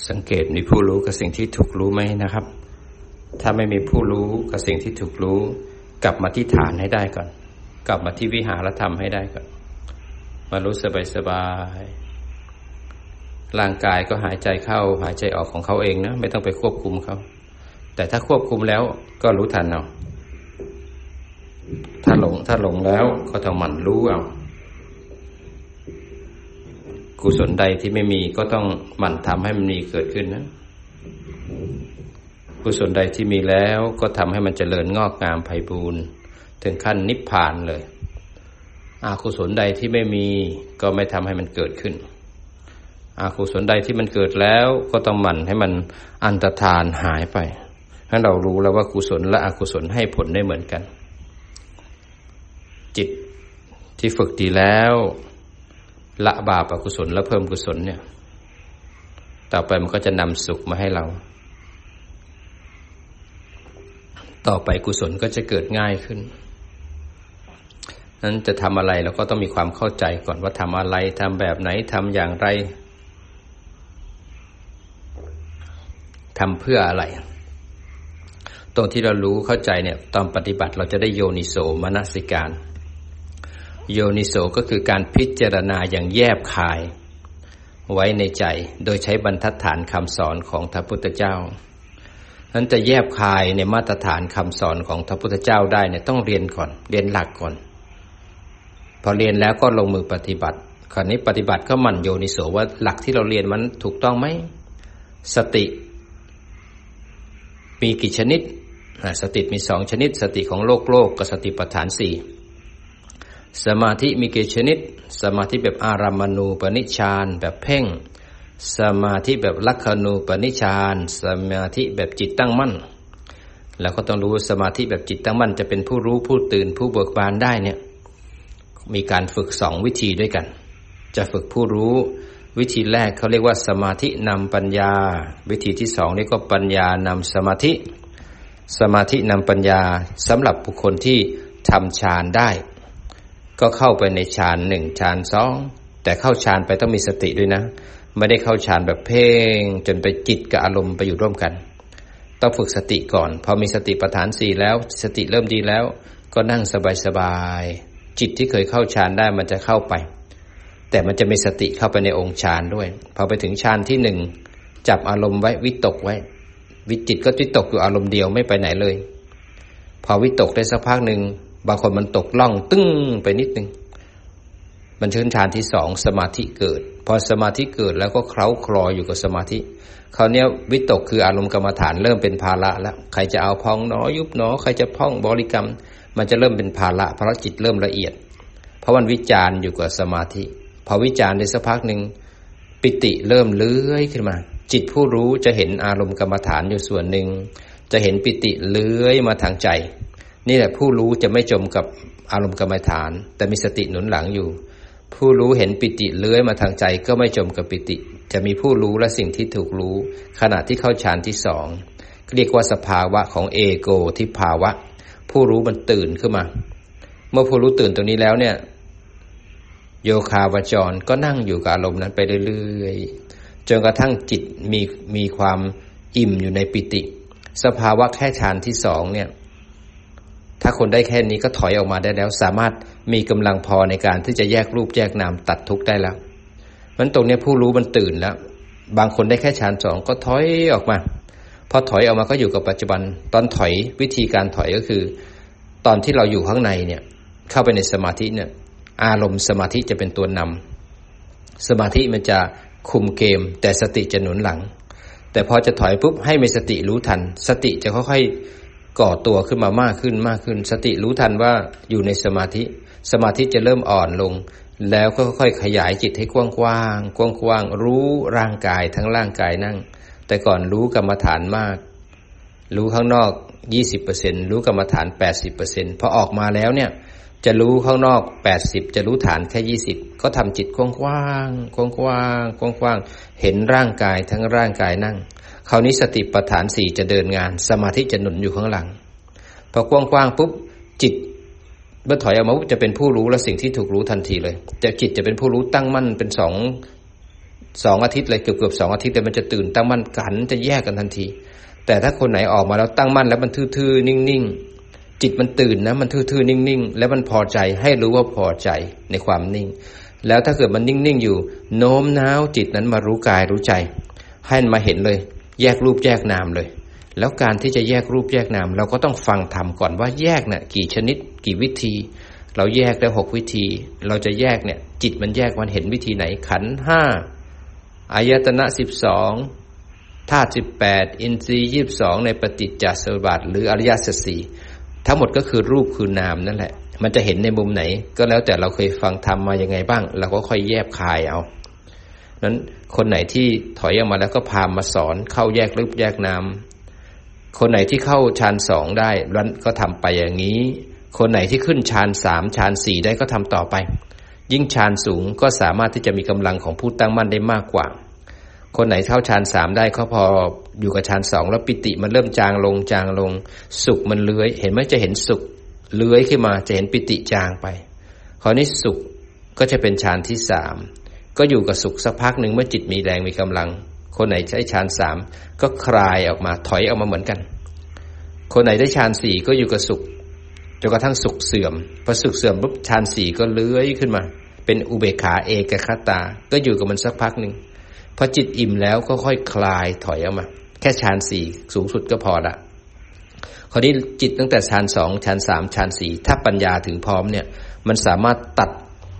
สังเกตมีผู้รู้กับสิ่งที่ถูกรู้ไหมนะครับถ้าไม่มีผู้รู้กับสิ่งที่ถูกรู้กลับมาที่ฐานให้ได้ก่อนกลับมาที่วิหารธรรมให้ได้ก่อนมารู้สบายๆร่างกายก็หายใจเข้าหายใจออกของเขาเองนะไม่ต้องไปควบคุมเขาแต่ถ้าควบคุมแล้วก็รู้ทันเอาถ้าหลงแล้วก็ต้องหมั่นรู้เอากุศลใดที่ไม่มีก็ต้องหมั่นทำให้มันมีเกิดขึ้นนะกุศลใดที่มีแล้วก็ทำให้มันเจริญงอกงามไพบูรย์ถึงขั้นนิพพานเลยอกุศลใดที่ไม่มีก็ไม่ทำให้มันเกิดขึ้นอกุศลใดที่มันเกิดแล้วก็ต้องหมั่นให้มันอันตรธานหายไปให้เรารู้แล้วว่ากุศลและอกุศลให้ผลได้เหมือนกันจิตที่ฝึกดีแล้วละบาปอกุศลและเพิ่มกุศลเนี่ยต่อไปมันก็จะนำสุขมาให้เราต่อไปกุศลก็จะเกิดง่ายขึ้นนั้นจะทำอะไรเราก็ต้องมีความเข้าใจก่อนว่าทำอะไรทำแบบไหนทำอย่างไรทำเพื่ออะไรตรงที่เรารู้เข้าใจเนี่ยตอนปฏิบัติเราจะได้โยนิโสมนสิการโยนิโสก็คือการพิจารณาอย่างแยบคายไว้ในใจโดยใช้บรรทัดฐานคำสอนของพระพุทธเจ้านั้นจะแยบคายในมาตรฐานคำสอนของพระพุทธเจ้าได้เนี่ยต้องเรียนก่อนเรียนหลักก่อนพอเรียนแล้วก็ลงมือปฏิบัติคราวนี้ปฏิบัติก็หมั่นโยนิโสว่าหลักที่เราเรียนมันถูกต้องไหมสติมีกี่ชนิดสติมี2ชนิดสติของโลกกับสติปัฏฐาน4สมาธิมีกี่ชนิดสมาธิแบบอารัมมณูปนิชฌานแบบเพ่งสมาธิแบบลักขณูปนิชฌานสมาธิแบบจิตตั้งมั่นแล้วก็ต้องรู้สมาธิแบบจิตตั้งมั่นจะเป็นผู้รู้ผู้ตื่นผู้เบิกบานได้เนี่ยมีการฝึก2วิธีด้วยกันจะฝึกผู้รู้วิธีแรกเขาเรียกว่าสมาธินำปัญญาวิธีที่2เรียกว่าปัญญานำสมาธิสมาธินำปัญญาสำหรับบุคคลที่ทำฌานได้ก็เข้าไปในฌาน1ฌาน2แต่เข้าฌานไปต้องมีสติด้วยนะไม่ได้เข้าฌานแบบเพ่งจนไปจิตกับอารมณ์ไปอยู่ร่วมกันต้องฝึกสติก่อนพอมีสติปัฏฐาน4แล้วสติเริ่มดีแล้วก็นั่งสบายๆจิตที่เคยเข้าฌานได้มันจะเข้าไปแต่มันจะมีสติเข้าไปในองค์ฌานด้วยพอไปถึงฌานที่1จับอารมณ์ไว้วิตกไว้จิตก็วิตกอยู่อารมณ์เดียวไม่ไปไหนเลยพอวิตกได้สักพักนึงบางคนมันตกล่องตึ้งไปนิดนึงมันขึ้นฌานที่2สมาธิเกิดพอสมาธิเกิดแล้วก็เคล้าคลออยู่กับสมาธิคราวนี้วิตกคืออารมณ์กรรมฐานเริ่มเป็นภาระแล้วใครจะเอาพองหนอยุบหนอใครจะพองบริกรรมมันจะเริ่มเป็นภาระเพราะจิตเริ่มละเอียดเพราะมันวิจารณ์อยู่กับสมาธิพอวิจารณ์ได้สักพักนึงปิติเริ่มเลื้อยขึ้นมาจิตผู้รู้จะเห็นอารมณ์กรรมฐานอยู่ส่วนหนึ่งจะเห็นปิติเลื้อยมาทางใจนี่แหละผู้รู้จะไม่จมกับอารมณ์กรรมฐานแต่มีสติหนุนหลังอยู่ผู้รู้เห็นปิติเลื้อยมาทางใจก็ไม่จมกับปิติจะมีผู้รู้และสิ่งที่ถูกรู้ขณะที่เข้าฌานที่2เรียกว่าสภาวะของเอโกทิภาวะผู้รู้มันตื่นขึ้นมาเมื่อผู้รู้ตื่นตรงนี้แล้วเนี่ยโยคาวจรก็นั่งอยู่กับอารมณ์นั้นไปเรื่อยๆจนกระทั่งจิตมีความอิ่มอยู่ในปิติสภาวะแค่ฌานที่2เนี่ยถ้าคนได้แค่นี้ก็ถอยออกมาได้แล้วสามารถมีกำลังพอในการที่จะแยกรูปแยกนามตัดทุกข์ได้แล้วมันตรงนี้ผู้รู้มันตื่นแล้วบางคนได้แค่ฌาน2ก็ถอยออกมาพอถอยออกมาก็อยู่กับปัจจุบันตอนถอยวิธีการถอยก็คือตอนที่เราอยู่ข้างในเนี่ยเข้าไปในสมาธิเนี่ยอารมณ์สมาธิจะเป็นตัวนำสมาธิมันจะคุมเกมแต่สติจะหนุนหลังแต่พอจะถอยปุ๊บให้มีสติรู้ทันสติจะค่อยๆก่อตัวขึ้นมามากขึ้นสติรู้ทันว่าอยู่ในสมาธิจะเริ่มอ่อนลงแล้วก็ค่อยๆขยายจิตให้กว้างรู้ร่างกายทั้งร่างกายนั่งแต่ก่อนรู้กรรมฐานมากรู้ข้างนอก 20% รู้กรรมฐาน 80% พอออกมาแล้วเนี่ยจะรู้ข้างนอก80จะรู้ฐานแค่20ก็ทำจิตกว้างเห็นร่างกายทั้งร่างกายนั่งคราวนี้สติปัฏฐาน4จะเดินงานสมาธิจะหนุนอยู่ข้างหลังพอกว้างปุ๊บจิตเมื่อถอยออกมาจะเป็นผู้รู้และสิ่งที่ถูกรู้ทันทีเลยแต่จิตจะเป็นผู้รู้ตั้งมั่นเป็น 2 อาทิตย์เลยเกือบ2 อาทิตย์เลยมันจะตื่นตั้งมั่นกันจะแยกกันทันทีแต่ถ้าคนไหนออกมาแล้วตั้งมั่นแล้วมันทื่อๆนิ่งๆจิตมันตื่นนะมันทื่อๆนิ่งๆแล้วมันพอใจให้รู้ว่าพอใจในความนิ่งแล้วถ้าเกิดมันนิ่งๆอยู่โน้มน้าวจิตนั้นมารู้กายรู้ใจให้มันมาเห็นเลยแยกรูปแยกนามเลยแล้วการที่จะแยกรูปแยกนามเราก็ต้องฟังธรรมก่อนว่าแยกเนี่ยกี่ชนิดกี่วิธีเราแยกได้6 วิธีเราจะแยกเนี่ยจิตมันแยกมันเห็นวิธีไหนขันธ์5อายตนะ12ธาตุ18อินทรีย์22ในปฏิจจสมุปบาทหรืออริยสัจ4ทั้งหมดก็คือรูปคือนามนั่นแหละมันจะเห็นในมุมไหนก็แล้วแต่เราเคยฟังธรรมมายังไงบ้างเราก็ค่อยแยบคายเอานั้นคนไหนที่ถอยออกมาแล้วก็พามาสอนเข้าแยกรูปแยกนามคนไหนที่เข้าฌาน2ได้ก็ทำไปอย่างนี้คนไหนที่ขึ้นฌาน3ฌาน4ได้ก็ทำต่อไปยิ่งฌานสูงก็สามารถที่จะมีกำลังของผู้ตั้งมั่นได้มากกว่าคนไหนเข้าฌาน3ได้เขาพออยู่กับฌาน2แล้วปิติมันเริ่มจางลงสุขมันเลื้อยเห็นไหมจะเห็นสุขเลื้อยขึ้นมาจะเห็นปิติจางไปคราวนี้สุขก็จะเป็นฌานที่3ก็อยู่กับสุขสักพักหนึ่งเมื่อจิตมีแรงมีกำลังคนไหนใช้ฌาน3ก็คลายออกมาถอยออกมาเหมือนกันคนไหนได้ฌาน4ก็อยู่กับสุขจนกระทั่งสุขเสื่อมพอสุขเสื่อมปุ๊บฌาน4ก็เลื้อยขึ้นมาเป็นอุเบกขาเอกคตาก็อยู่กับมันสักพักหนึ่งพอจิตอิ่มแล้วก็ค่อยคลายถอยออกมาแค่ฌาน4สูงสุดก็พอละคราวนี้จิตตั้งแต่ฌาน2ฌาน3ฌาน4ถ้าปัญญาถึงพร้อมเนี่ยมันสามารถตัด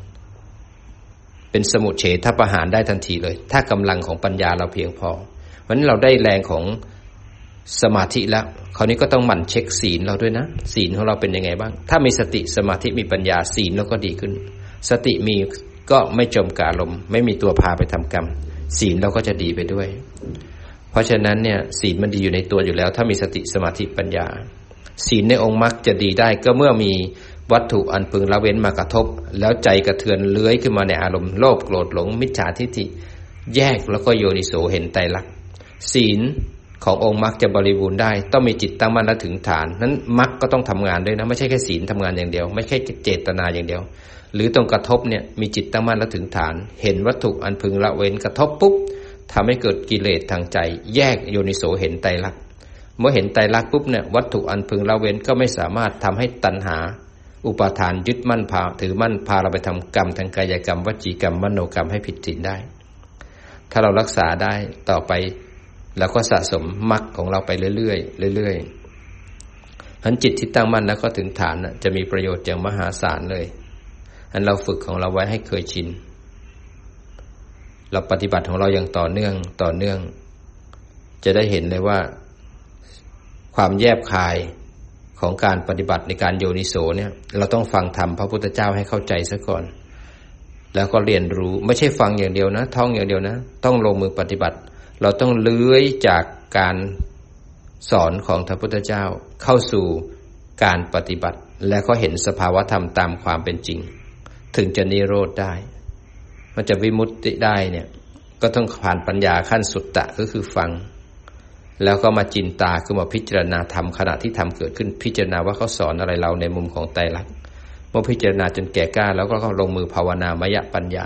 เป็นสมุจเฉทประหารได้ทันทีเลยถ้ากำลังของปัญญาเราเพียงพอเพราะฉะนั้นเราได้แรงของสมาธิแล้วคราวนี้ก็ต้องหมั่นเช็คศีลเราด้วยนะศีลของเราเป็นยังไงบ้างถ้ามีสติสมาธิมีปัญญาศีลเราก็ดีขึ้นสติมีก็ไม่จมกับอารมณ์ไม่มีตัวพาไปทำกรรมศีลเราก็จะดีไปด้วยเพราะฉะนั้นเนี่ยศีลมันดีอยู่ในตัวอยู่แล้วถ้ามีสติสมาธิปัญญาศีลในองค์มรรคจะดีได้ก็เมื่อมีวัตถุอันพึงละเว้นมากระทบแล้วใจกระเทือนเลื้อยขึ้นมาในอารมณ์โลภโกรธหลงมิจฉาทิฏฐิแยกแล้วก็โยนิโสเห็นไตรลักษณ์ศีลขององค์มรรคจะบริบูรณ์ได้ต้องมีจิตตั้งมั่นและถึงฐานนั้นมรรคก็ต้องทำงานด้วยนะไม่ใช่แค่ศีลทำงานอย่างเดียวไม่ใช่เจตนาอย่างเดียวหรือตรงกระทบเนี่ยมีจิตตั้งมั่นและถึงฐานเห็นวัตถุอันพึงละเว้นกระทบปุ๊บทำให้เกิดกิเลสทางใจแยกโยนิโสเห็นไตรลักษณ์เมื่อเห็นไตรลักษณ์ปุ๊บเนี่ยวัตถุอันพึงละเว้นก็ไม่สามารถทำให้ตัณหาอุปาทานยึดมั่นถือมั่นพาเราไปทำกรรมทางกายกรรมวจีกรรมมโนกรรมให้ผิดศีลได้ถ้าเรารักษาได้ต่อไปแล้วก็สะสมมรรคของเราไปเรื่อยๆหันจิตที่ตั้งมั่นแล้วก็ถึงฐานจะมีประโยชน์อย่างมหาศาลเลยอันเราฝึกของเราไว้ให้เคยชินเราปฏิบัติของเราอย่างต่อเนื่องจะได้เห็นเลยว่าความแยบคายของการปฏิบัติในการโยนิโสเนี่ยเราต้องฟังธรรมพระพุทธเจ้าให้เข้าใจซะก่อนแล้วก็เรียนรู้ไม่ใช่ฟังอย่างเดียวนะท่องอย่างเดียวนะต้องลงมือปฏิบัติเราต้องเลื้อยจากการสอนของพระพุทธเจ้าเข้าสู่การปฏิบัติและก็เห็นสภาวธรรมตามความเป็นจริงถึงจะนิโรธได้มันจะวิมุตติได้เนี่ยก็ต้องผ่านปัญญาขั้นสุตตะก็คือฟังแล้วก็มาจินตาคือมาพิจารณาธรรมขณะที่ธรรมเกิดขึ้นพิจารณาว่าเขาสอนอะไรเราในมุมของไตรลักษณ์เมื่อพิจารณาจนแก่กล้าแล้วก็ลงมือภาวนามยปัญญา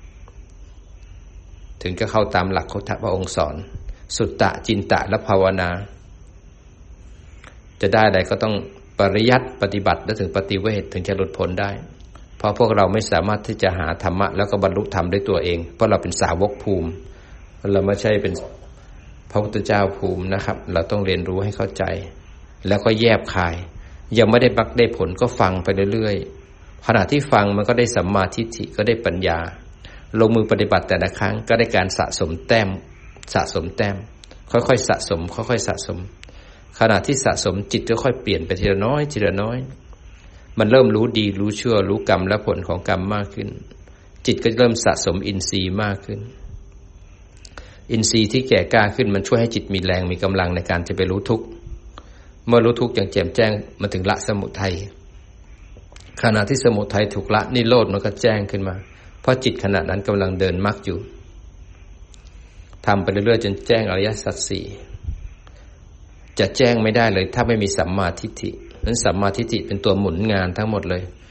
ถึงก็เข้าตามหลักของพระองค์สอนสุตตะจินตะและภาวนาจะได้อะไรก็ต้องปริยัติปฏิบัติและถึงปฏิเวทถึงจะหลุดพ้นได้เพราะพวกเราไม่สามารถที่จะหาธรรมะแล้วก็บรรลุธรรมด้วยตัวเองเพราะเราเป็นสาวกภูมิเราไม่ใช่เป็นพระพุทธเจ้าภูมินะครับเราต้องเรียนรู้ให้เข้าใจแล้วก็แยบคายยังไม่ได้บักได้ผลก็ฟังไปเรื่อยๆขณะที่ฟังมันก็ได้สัมมาทิฏฐิก็ได้ปัญญาลงมือปฏิบัติแต่ละครั้งก็ได้การสะสมแต้มค่อยๆสะสมค่อยๆสะสมขณะที่สะสมจิตก็ค่อยเปลี่ยนไปทีละน้อยมันเริ่มรู้ดีรู้ชั่วรู้กรรมและผลของกรรมมากขึ้นจิตก็เริ่มสะสมอินทรีย์มากขึ้นอินทรีย์ที่แก่กล้าขึ้นมันช่วยให้จิตมีแรงมีกำลังในการจะไปรู้ทุกข์เมื่อรู้ทุกข์อย่างแจ่มแจ้งมันถึงละสมุทัยขณะที่สมุทัยถูกละนิโรธมันก็แจ้งขึ้นมาเพราะจิตขณะนั้นกำลังเดินมรรคอยู่ทำไปเรื่อยๆจนแจ้งอริยสัจสี่จะแจ้งไม่ได้เลยถ้าไม่มีสัมมาทิฏฐินั้นสัมมาทิฏฐิเป็นตัวหมุนงานทั้งหมดเลย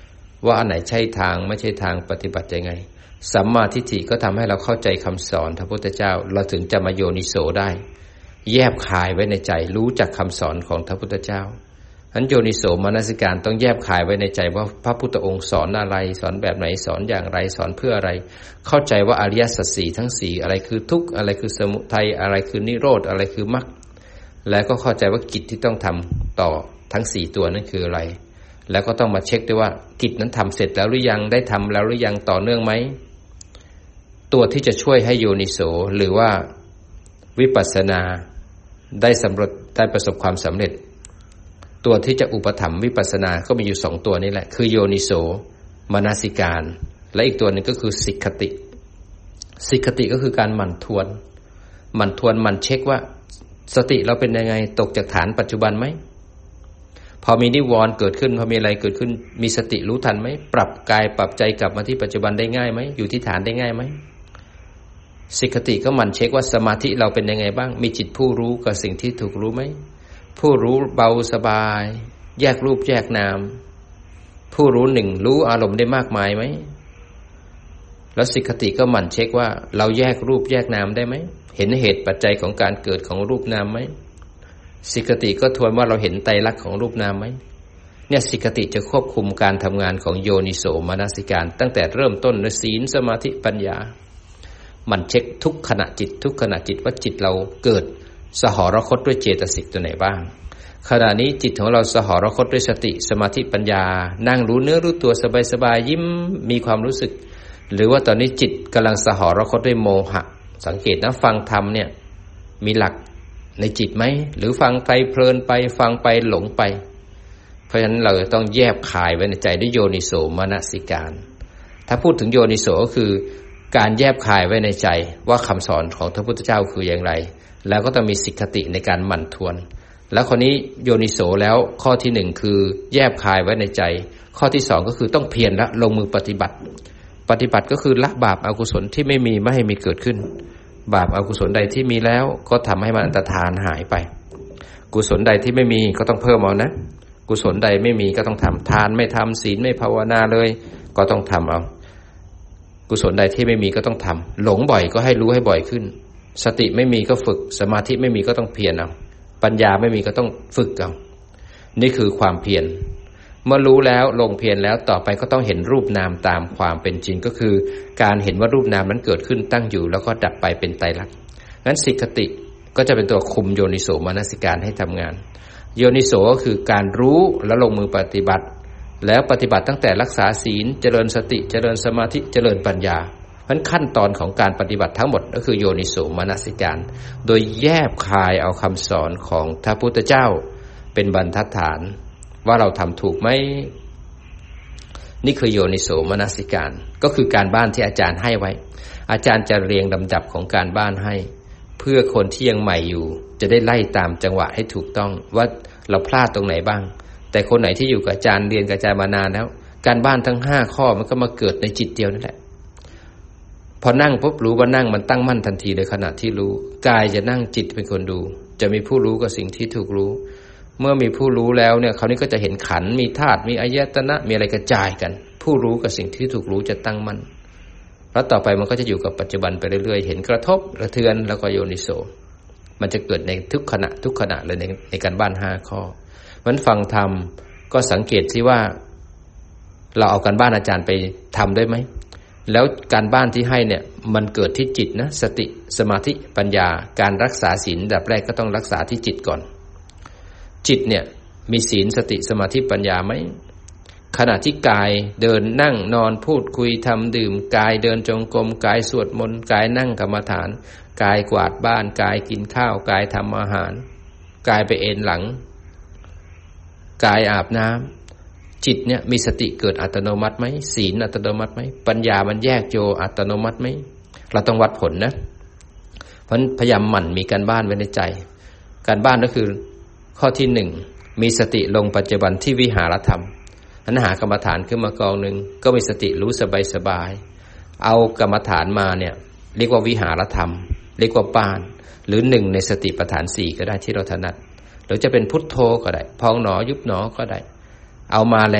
ว่าอันไหนใช่ทางไม่ใช่ทางปฏิบัติยังไงสัมมาทิฏฐิก็ทำให้เราเข้าใจคำสอนพระพุทธเจ้าเราถึงจะมาโยนิโสได้แยบคายไว้ในใจรู้จักคำสอนของพระพุทธเจ้าฉะนั้นโยนิโสมนสิการต้องแยบคายไว้ในใจว่าพระพุทธองค์สอนอะไรสอนแบบไหนสอนอย่างไรสอนเพื่ออะไรเข้าใจว่าอริยสัจสี่ทั้งสี่อะไรคือทุกข์อะไรคือสมุทัยอะไรคือนิโรธอะไรคือมรรคแล้วก็เข้าใจว่ากิจที่ต้องทำต่อทั้ง4ตัวนั้นคืออะไรแล้วก็ต้องมาเช็คด้วยว่ากิจนั้นทำเสร็จแล้วหรือยังได้ทำแล้วหรือยังต่อเนื่องไหมตัวที่จะช่วยให้โยนิโสหรือว่าวิปัสสนาได้สำเร็จได้ประสบความสำเร็จตัวที่จะอุปถัมภ์วิปัสสนาก็มีอยู่2ตัวนี้แหละคือโยนิโสมนสิการและอีกตัวหนึ่งก็คือสิกขติสิกขติก็คือการหมั่นทวนหมั่นเช็คว่าสติเราเป็นยังไงตกจากฐานปัจจุบันไหมพอมีนิวรณ์เกิดขึ้นพอมีอะไรเกิดขึ้นมีสติรู้ทันไหมปรับกายปรับใจกลับมาที่ปัจจุบันได้ง่ายไหมอยู่ที่ฐานได้ง่ายไหมสิกขติก็หมั่นเช็คว่าสมาธิเราเป็นยังไงบ้างมีจิตผู้รู้กับสิ่งที่ถูกรู้ไหมผู้รู้เบาสบายแยกรูปแยกนามผู้รู้หนึ่งรู้อารมณ์ได้มากมายไหมแล้วสิกขติก็หมั่นเช็คว่าเราแยกรูปแยกนามได้ไหมเห็นเหตุปัจจัยของการเกิดของรูปนามไหมสิกขติก็ทวนว่าเราเห็นไตรลักษณ์ของรูปนามไหมเนี่ยสิกขติจะควบคุมการทำงานของโยนิโสมนสิการตั้งแต่เริ่มต้นด้วยศีลสมาธิปัญญามันเช็คทุกขณะจิตว่าจิตเราเกิดสหรคตด้วยเจตสิกตัวไหนบ้างขณะนี้จิตของเราสหรคตด้วยสติสมาธิปัญญานั่งรู้เนื้อรู้ตัวสบายๆยิ้มมีความรู้สึกหรือว่าตอนนี้จิตกำลังสหรคตด้วยโมหะสังเกตนะฟังธรรมเนี่ยมีหลักในจิตไหมหรือฟังไปเพลินไปฟังไปหลงไปเพราะฉะนั้นเราต้องแยบคายไว้ในใจด้วยโยนิโสมนสิการถ้าพูดถึงโยนิโสก็คือการแยบคายไว้ในใจว่าคำสอนของพระพุทธเจ้าคืออย่างไรแล้วก็ต้องมีสิกขติในการหมั่นทวนแล้วคนนี้โยนิโสแล้วข้อที่1คือแยบคายไว้ในใจข้อที่2ก็คือต้องเพียรละลงมือปฏิบัติก็คือละบาปอกุศลที่ไม่มีไม่ให้มีเกิดขึ้นบาปอกุศลใดที่มีแล้วก็ทำให้มันอันตรธานหายไปกุศลใดที่ไม่มีก็ต้องเพิ่มเอานะกุศลใดไม่มีก็ต้องทำทานไม่ทำศีลไม่ภาวนาเลยก็ต้องทำเอากุศลใดที่ไม่มีก็ต้องทำหลงบ่อยก็ให้รู้ให้บ่อยขึ้นสติไม่มีก็ฝึกสมาธิไม่มีก็ต้องเพียรเอาปัญญาไม่มีก็ต้องฝึกเอานี่คือความเพียรเมื่อรู้แล้วลงเพียรแล้วต่อไปก็ต้องเห็นรูปนามตามความเป็นจริงก็คือการเห็นว่ารูปนามนั้นเกิดขึ้นตั้งอยู่แล้วก็ดับไปเป็นไตรลักษณ์งั้นสิกขติก็จะเป็นตัวคุมโยนิโสมนสิการให้ทำงานโยนิโสก็คือการรู้แล้วลงมือปฏิบัติแล้วปฏิบัติตั้งแต่รักษาศีลเจริญสติเจริญสมาธิเจริญปัญญาเพราะขั้นตอนของการปฏิบัติทั้งหมดก็คือโยนิโสมนสิการโดยแยบคายเอาคำสอนของพระพุทธเจ้าเป็นบรรทัดฐานว่าเราทำถูกไหมนี่คือโยนิโสมนสิการก็คือการบ้านที่อาจารย์ให้ไว้อาจารย์จะเรียงลำดับของการบ้านให้เพื่อคนที่ยังใหม่อยู่จะได้ไล่ตามจังหวะให้ถูกต้องว่าเราพลาดตรงไหนบ้างแต่คนไหนที่อยู่กับอาจารย์เรียนกับอาจารย์มานานแล้วการบ้านทั้ง5ข้อมันก็มาเกิดในจิตเดียวนั่นแหละพอนั่งปุ๊บรู้ว่านั่งมันตั้งมั่นทันทีในขณะที่รู้กายจะนั่งจิตเป็นคนดูจะมีผู้รู้กับสิ่งที่ถูกรู้เมื่อมีผู้รู้แล้วเนี่ยคราวนี้ก็จะเห็นขันธ์มีธาตุมีอายตนะมีอะไรกระจายกันผู้รู้กับสิ่งที่ถูกรู้จะตั้งมั่นแล้วต่อไปมันก็จะอยู่กับปัจจุบันไปเรื่อยๆเห็นกระทบกระเทือนแล้วก็โยนิโสมันจะเกิดในทุกขณะเลยในการบ้าน5ข้อมันฟังธรรมก็สังเกตสิว่าเราเอาการบ้านอาจารย์ไปทำได้ไหมแล้วการบ้านที่ให้เนี่ยมันเกิดที่จิตนะสติสมาธิปัญญาการรักษาศีลดับแรกก็ต้องรักษาที่จิตก่อนจิตเนี่ยมีศีลสติสมาธิปัญญาไหมขณะที่กายเดินนั่งนอนพูดคุยทำดื่มกายเดินจงกรมกายสวดมนต์กายนั่งกรรมฐานกายกวาดบ้านกายกินข้าวกายทำอาหารกายไปเอนหลังกายอาบน้ำจิตเนี่ยมีสติเกิดอัตโนมัติไหมศีลอัตโนมัติไหมปัญญามันแยกโยอัตโนมัติไหมเราต้องวัดผลนะเพราะพยายามหมั่นมีการบ้านไว้ในใจการบ้านก็คือข้อที่1มีสติลงปัจจุบันที่วิหารธรรมหากรรมฐานขึ้นมากองหนึ่งก็มีสติรู้สบายๆเอากรรมฐานมาเนี่ยเรียกว่าวิหารธรรมเรียกว่าบ้านหรือ1ในสติปัฏฐาน4ก็ได้ที่เราถนัดหรือจะเป็นพุทโธก็ได้พองหนอยุบหนอก็ได้เอามาแล้ว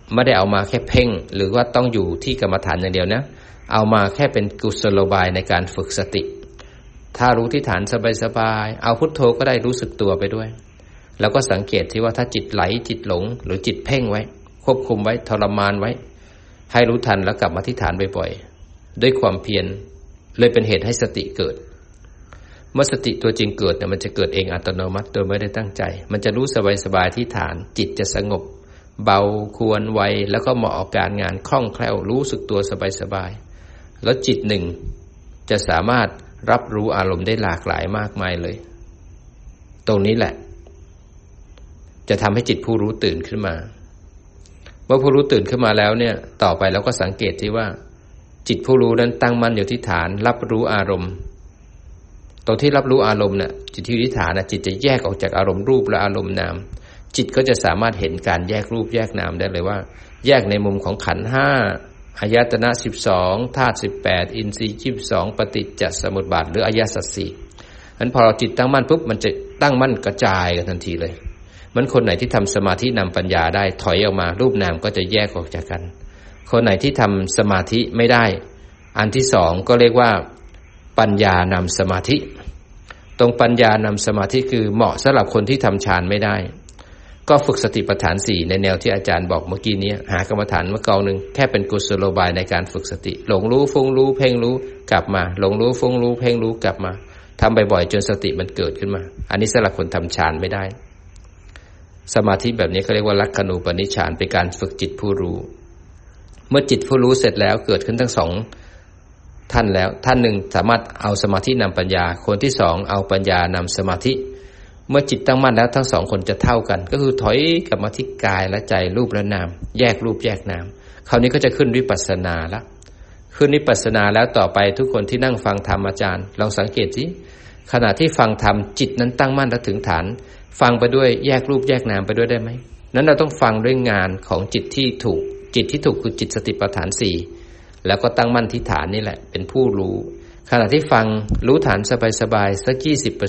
ไม่ได้เอามาแค่เพ่งหรือว่าต้องอยู่ที่กรรมฐานอย่างเดียวนะเอามาแค่เป็นกุศโลบายในการฝึกสติถ้ารู้ที่ฐานสบายๆเอาพุทโธก็ได้รู้สึกตัวไปด้วยแล้วก็สังเกตที่ว่าถ้าจิตไหลจิตหลงหรือจิตเพ่งไว้ควบคุมไว้ทรมานไว้ให้รู้ทันแล้วกลับมาที่ฐานบ่อยๆด้วยความเพียรเลยเป็นเหตุให้สติเกิดเมื่อสติตัวจริงเกิดเนี่ยมันจะเกิดเองอัตโนมัติโดยไม่ได้ตั้งใจมันจะรู้สบายๆที่ฐานจิตจะสงบเบาควรไวแล้วก็เหมาะกับการงานคล่องแคล่วรู้สึกตัวสบายๆแล้วจิตหนึ่งจะสามารถรับรู้อารมณ์ได้หลากหลายมากมายเลยตรงนี้แหละจะทำให้จิตผู้รู้ตื่นขึ้นมาเมื่อผู้รู้ตื่นขึ้นมาแล้วเนี่ยต่อไปเราก็สังเกตที่ว่าจิตผู้รู้นั้นตั้งมั่นอยู่ที่ฐานรับรู้อารมณ์ตรงที่รับรู้อารมณ์เนี่ยจิตที่อยู่ที่ฐานจิตจะแยกออกจากอารมณ์รูปและอารมณ์นามจิตก็จะสามารถเห็นการแยกรูปแยกนามได้เลยว่าแยกในมุมของขันธ์ห้าอายตนะ12ธาตุ18อินทรีย์22ปฏิจจสมุปบาทหรืออริยสัจ4นั้นพอเราจิตตั้งมั่นปุ๊บมันจะตั้งมั่นกระจายกันทันทีเลยมันคนไหนที่ทำสมาธินำปัญญาได้ถอยออกมารูปนามก็จะแยกออกจากกันคนไหนที่ทำสมาธิไม่ได้อันที่สองก็เรียกว่าปัญญานำสมาธิตรงปัญญานำสมาธิคือเหมาะสำหรับคนที่ทำฌานไม่ได้ก็ฝึกสติปัฏฐาน4ในแนวที่อาจารย์บอกเมื่อกี้นี้หากรรมฐานมากองนึงแค่เป็นกุศโลบายในการฝึกสติหลงรู้ฟุ้งรู้เพ่งรู้กลับมาหลงรู้ฟุ้งรู้เพ่งรู้กลับมาทำบ่อยๆจนสติมันเกิดขึ้นมาอันนี้สำหรับคนทำฌานไม่ได้สมาธิแบบนี้เขาเรียกว่าลักขณูปนิชฌานเป็นการฝึกจิตผู้รู้เมื่อจิตผู้รู้เสร็จแล้วเกิดขึ้นทั้งสองท่านแล้วท่านหนึ่งสามารถเอาสมาธินำปัญญาคนที่สองเอาปัญญานำสมาธิเมื่อจิตตั้งมั่นแล้วทั้งสองคนจะเท่ากันก็คือถอยกลับมาที่กายและใจรูปและนามแยกรูปแยกนามคราวนี้ก็จะขึ้นวิปัสสนาละขึ้นวิปัสสนาแล้วต่อไปทุกคนที่นั่งฟังธรรมอาจารย์ลองสังเกตสิขณะที่ฟังธรรมจิตนั้นตั้งมั่นและถึงฐานฟังไปด้วยแยกรูปแยกนามไปด้วยได้ไหมนั้นเราต้องฟังด้วยงานของจิตที่ถูกจิตที่ถูกคือจิตสติปัฏฐาน4แล้วก็ตั้งมั่นที่ฐานนี่แหละเป็นผู้รู้ขณะที่ฟังรู้ฐานสบายๆสัก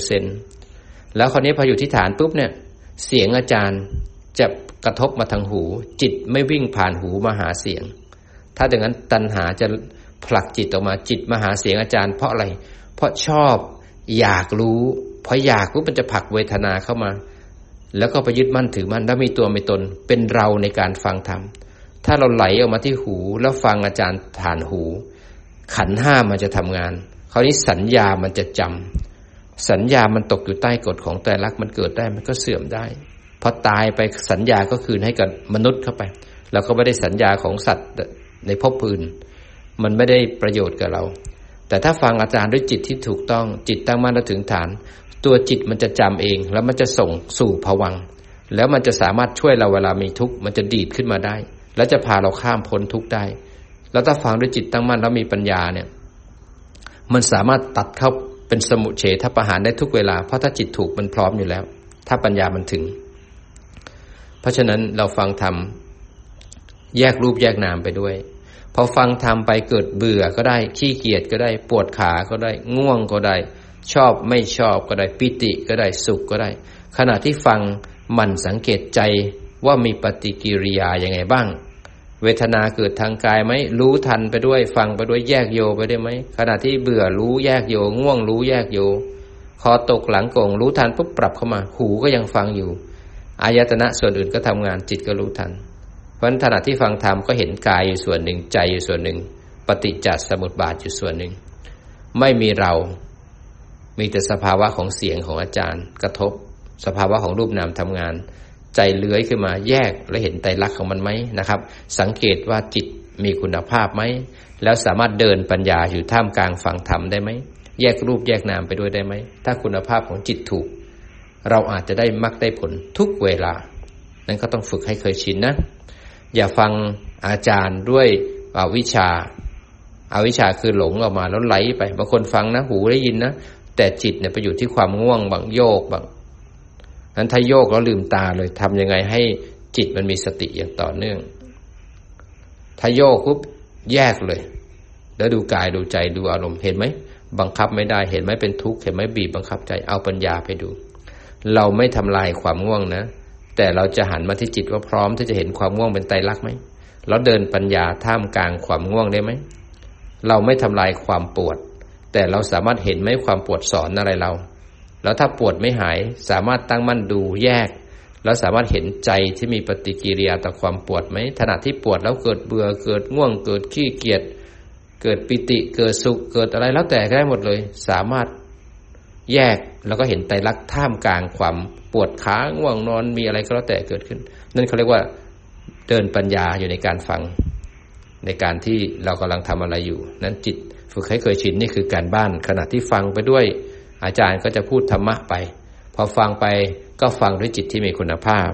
20% แล้วคราวนี้พออยู่ที่ฐานปุ๊บเนี่ยเสียงอาจารย์จะกระทบมาทางหูจิตไม่วิ่งผ่านหูมาหาเสียงถ้าอย่างนั้นตัณหาจะผลักจิตออกมาจิตมาหาเสียงอาจารย์เพราะอะไรเพราะชอบอยากรู้พออยากปุ๊บมันจะผลักเวทนาเข้ามาแล้วก็ไปยึดมั่นถือมั่นแล้วมีตัวมีตนเป็นเราในการฟังธรรมถ้าเราไหลออกมาที่หูแล้วฟังอาจารย์ผ่านหูขันธ์ห้ามันจะทำงานคราวนี้สัญญามันจะจำสัญญามันตกอยู่ใต้กฎของไตรลักษณ์มันเกิดได้มันก็เสื่อมได้พอตายไปสัญญาก็คืนให้กับมนุษย์เข้าไปเราก็ไม่ได้สัญญาของสัตว์ในภพอื่นมันไม่ได้ประโยชน์กับเราแต่ถ้าฟังอาจารย์ด้วยจิตที่ถูกต้องจิตตั้งมั่นและถึงฐานตัวจิตมันจะจำเองแล้วมันจะส่งสู่ภวังค์แล้วมันจะสามารถช่วยเราเวลามีทุกข์มันจะดีดขึ้นมาได้แล้วจะพาเราข้ามพ้นทุกข์ได้แล้วถ้าฟังด้วยจิตตั้งมั่นแล้วมีปัญญาเนี่ยมันสามารถตัดเข้าเป็นสมุเฉทประหารได้ทุกเวลาเพราะถ้าจิตถูกมันพร้อมอยู่แล้วถ้าปัญญามันถึงเพราะฉะนั้นเราฟังธรรมแยกรูปแยกนามไปด้วยพอฟังธรรมไปเกิดเบื่อก็ได้ขี้เกียจก็ได้ปวดขาก็ได้ง่วงก็ได้ชอบไม่ชอบก็ได้ปิติก็ได้สุขก็ได้ขณะที่ฟังมันสังเกตใจว่ามีปฏิกิริยายังไงบ้างเวทนาเกิดทางกายไหมรู้ทันไปด้วยฟังไปด้วยแยกโยไปได้ไหมขณะที่เบื่อรู้แยกโยง่วงรู้แยกโยคอตกหลังโก่งรู้ทันปุ๊บปรับเข้ามาหูก็ยังฟังอยู่อายตนะส่วนอื่นก็ทำงานจิตก็รู้ทันเพราะฉะนั้นขณะที่ฟังธรรมก็เห็นกายอยู่ส่วนหนึ่งใจอยู่ส่วนหนึ่งปฏิจจสมุปบาทอยู่ส่วนหนึ่งไม่มีเรามีแต่สภาวะของเสียงของอาจารย์กระทบสภาวะของรูปนามทำงานใจเลื้อยขึ้นมาแยกและเห็นไตรลักษณ์ของมันไหมนะครับสังเกตว่าจิตมีคุณภาพไหมแล้วสามารถเดินปัญญาอยู่ท่ามกลางฟังธรรมได้ไหมแยกรูปแยกนามไปด้วยได้ไหมถ้าคุณภาพของจิตถูกเราอาจจะได้มรรคได้ผลทุกเวลานั้นก็ต้องฝึกให้เคยชินนะอย่าฟังอาจารย์ด้วยอวิชชาคือหลงออกมาแล้วไหลไปบางคนฟังนะหูได้ยินนะแต่จิตเนี่ยไปอยู่ที่ความง่วงบางโยกบางนั้นถ้าโยกแล้วลืมตาเลยทำยังไงให้จิตมันมีสติอย่างต่อเนื่องถ้าโยกปุ๊บแยกเลยแล้วดูกายดูใจดูอารมณ์เห็นไหมบังคับไม่ได้เห็นไหมเป็นทุกข์เห็นไหมบีบบังคับใจเอาปัญญาไปดูเราไม่ทำลายความง่วงนะแต่เราจะหันมาที่จิตว่าพร้อมที่จะเห็นความง่วงเป็นไตรลักษณ์ไหมเราเดินปัญญาท่ามกลางความง่วงได้ไหมเราไม่ทำลายความปวดแต่เราสามารถเห็นไหมความปวดสอนอะไรเราแล้วถ้าปวดไม่หายสามารถตั้งมั่นดูแยกแล้วสามารถเห็นใจที่มีปฏิกิริยาต่อความปวดไหมขณะที่ปวดแล้วเกิดเบื่อเกิดง่วงเกิดขี้เกียจเกิดปิติเกิดสุขเกิดอะไรแล้วแต่ได้หมดเลยสามารถแยกแล้วก็เห็นไตรลักษณ์ท่ามกลางความปวดขาง่วงนอนมีอะไรก็แล้วแต่เกิดขึ้นนั่นเขาเรียกว่าเดินปัญญาอยู่ในการฟังในการที่เรากำลังทำอะไรอยู่นั้นจิตฝึกให้เคยชินนี่คือการบ้านขณะที่ฟังไปด้วยอาจารย์ก็จะพูดธรรมะไปพอฟังไปก็ฟังด้วยจิตที่มีคุณภาพ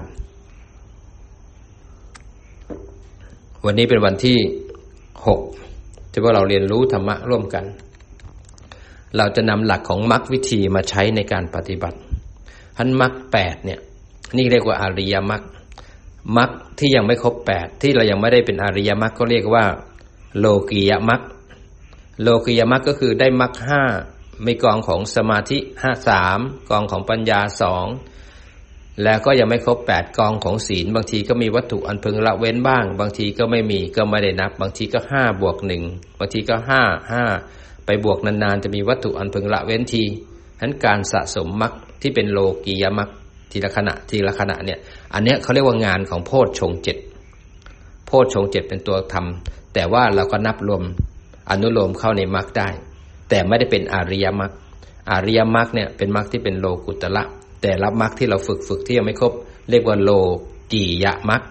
วันนี้เป็นวันที่6ที่ว่าเราเรียนรู้ธรรมะร่วมกันเราจะนำหลักของมรรควิธีมาใช้ในการปฏิบัติทั้นมรรค8เนี่ยนี่เรียกว่าอริยมรรคมรรคที่ยังไม่ครบ8ที่เรายังไม่ได้เป็นอริยมรรคก็เรียกว่าโลกียมรรคโลกียมรรคก็คือได้มรรค5มีกองของสมาธิ3กองของปัญญา2แล้วก็ยังไม่ครบ8กองของศีลบางทีก็มีวัตถุอันพึงละเว้นบ้างบางทีก็ไม่มีก็ไม่ได้นับบางทีก็5บวก1บางทีก็5ไปบวกนานๆจะมีวัตถุอันพึงละเว้นทีฉะนั้นการสะสมมรรคที่เป็นโลกียมรรคทีละขณะทีละขณะเนี่ยอันเนี้ยเขาเรียกว่างานของโพชฌงค์7โพชฌงค์7เป็นตัวทำแต่ว่าเราก็นับรวมอนุโลมเข้าในมรรคได้แต่ไม่ได้เป็นอริยมรรคอริยมรรคเนี่ยเป็นมรรคที่เป็นโลกุตระแต่รับมรรคที่เราฝึกที่ยังไม่ครบเรียกว่าโลกียมรรค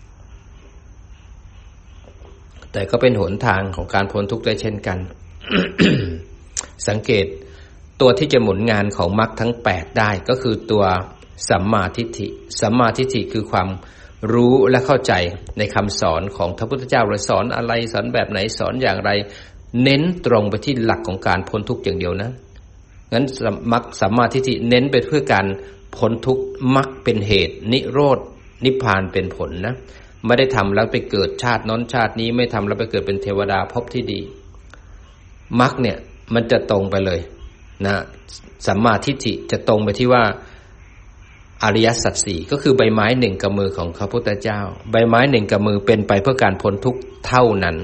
แต่ก็เป็นหนทางของการพ้นทุกข์ได้เช่นกัน สังเกตตัวที่จะหมุนงานของมรรคทั้ง8ได้ก็คือตัวสัมมาทิฏฐิสัมมาทิฏฐิคือความรู้และเข้าใจในคำสอนของพระพุทธเจ้าเลยสอนอะไรสอนแบบไหนสอนอย่างไรเน้นตรงไปที่หลักของการพ้นทุกข์อย่างเดียวนะงั้นมรรคสัมมาทิฏฐิเน้นไปเพื่อการพ้นทุกข์มรรคเป็นเหตุนิโรธนิพพานเป็นผลนะไม่ได้ทำแล้วไปเกิดชาติน้นชาตินี้ไม่ทำแล้วไปเกิดเป็นเทวดาภพที่ดีมรรคเนี่ยมันจะตรงไปเลยนะสัมมาทิฏฐิจะตรงไปที่ว่าอริยสัจสี่ก็คือใบไม้1กำมือของพระพุทธเจ้าใบไม้1กำมือเป็นไปเพื่อการพ้นทุกข์เท่านั้น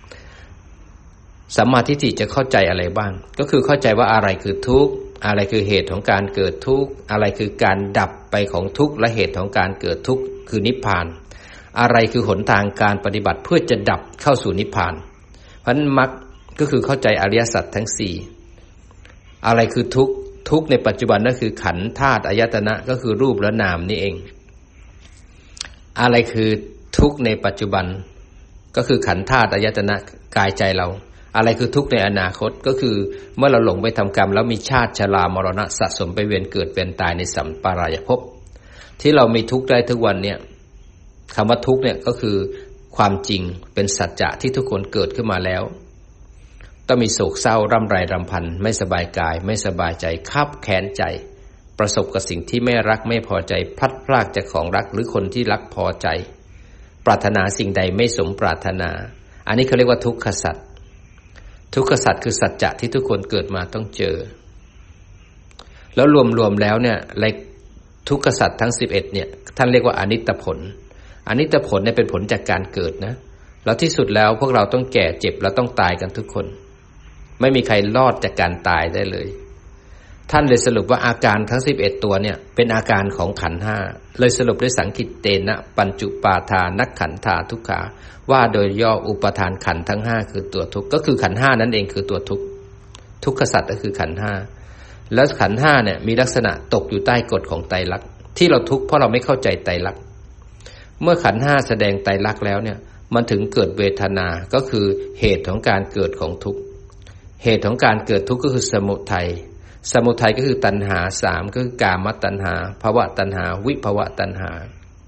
สัมมาทิฏฐิจะเข้าใจอะไรบ้างก็คือเข้าใจว่าอะไรคือทุกข์อะไรคือเหตุของการเกิดทุกข์อะไรคือการดับไปของทุกข์และเหตุของการเกิดทุกข์คือนิพพานอะไรคือหนทางการปฏิบัติเพื่อจะดับเข้าสู่นิพพานเพราะฉะนั้นมรรคก็คือเข้าใจอริยสัจทั้ง4อะไรคือทุกข์ทุกข์ในปัจจุบันนั่นคือขันธ์ธาตุอายตนะก็คือรูปและนามนี่เองอะไรคือทุกข์ในปัจจุบันก็คือขันธ์ธาตุอายตนะกายใจเราอะไรคือทุกข์ในอนาคตก็คือเมื่อเราหลงไปทำกรรมแล้วมีชาติชรามรณะสะสมไปเวียนเกิดเวียนตายในสัมปรายภพที่เรามีทุกข์ได้ทุกวันเนี่ยคำว่าทุกข์เนี่ยก็คือความจริงเป็นสัจจะที่ทุกคนเกิดขึ้นมาแล้วต้องมีโศกเศร้าร่ำไรรำพันไม่สบายกายไม่สบายใจคับแค้นใจประสบกับสิ่งที่ไม่รักไม่พอใจพลัดพรากจากของรักหรือคนที่รักพอใจปรารถนาสิ่งใดไม่สมปรารถนาอันนี้เขาเรียกว่าทุกขสัจทุกขสัจคือสัจจะที่ทุกคนเกิดมาต้องเจอแล้วรวมแล้วเนี่ยทุกขสัจทั้ง11เนี่ยท่านเรียกว่าอนิจจผลอนิจจผลเนี่ยเป็นผลจากการเกิดนะแล้วที่สุดแล้วพวกเราต้องแก่เจ็บแล้วต้องตายกันทุกคนไม่มีใครรอดจากการตายได้เลยท่านเลยสรุปว่าอาการทั้ง11ตัวเนี่ยเป็นอาการของขันธ์5เลยสรุปด้วยสังคิตเตนะปัญจุปาทานักขันธาทุกขาว่าโดยย่ออุปทานขันธ์ทั้ง5คือตัวทุกข์ก็คือขันธ์5นั่นเองคือตัวทุกข์ทุกขสัจก็คือขันธ์5แล้วขันธ์5เนี่ยมีลักษณะตกอยู่ใต้กฎของไตรลักษณ์ที่เราทุกข์เพราะเราไม่เข้าใจไตรลักษณ์เมื่อขันธ์5แสดงไตรลักษณ์แล้วเนี่ยมันถึงเกิดเวทนาก็คือเหตุของการเกิดของทุกข์เหตุของการเกิดทุกข์ก็คือสมุทัยสมุทัยก็คือตัณหา3ก็คือกามตัณหาภวตัณหาวิภวตัณหา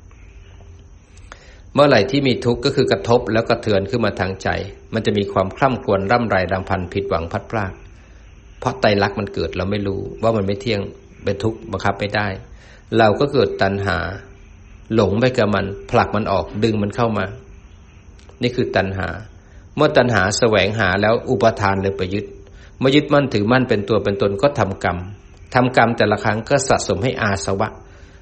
เมื่อไหร่ที่มีทุกข์ก็คือกระทบแล้วกระเทือนขึ้นมาทางใจมันจะมีความคร่ำครวญร่ำไรรำพันผิดหวังพลัดพรากเพราะไตรลักษณ์มันเกิดเราไม่รู้ว่ามันไม่เที่ยงเป็นทุกข์บังคับไม่ได้เราก็เกิดตัณหาหลงไปกับมันผลักมันออกดึงมันเข้ามานี่คือตัณหาเมื่อตัณหาแสวงหาแล้วอุปทานเลยไปยึดเมื่อยึดมั่นถือมั่นเป็นตัวเป็นตนก็ทำกรรมแต่ละครั้งก็สะสมให้อาสวะ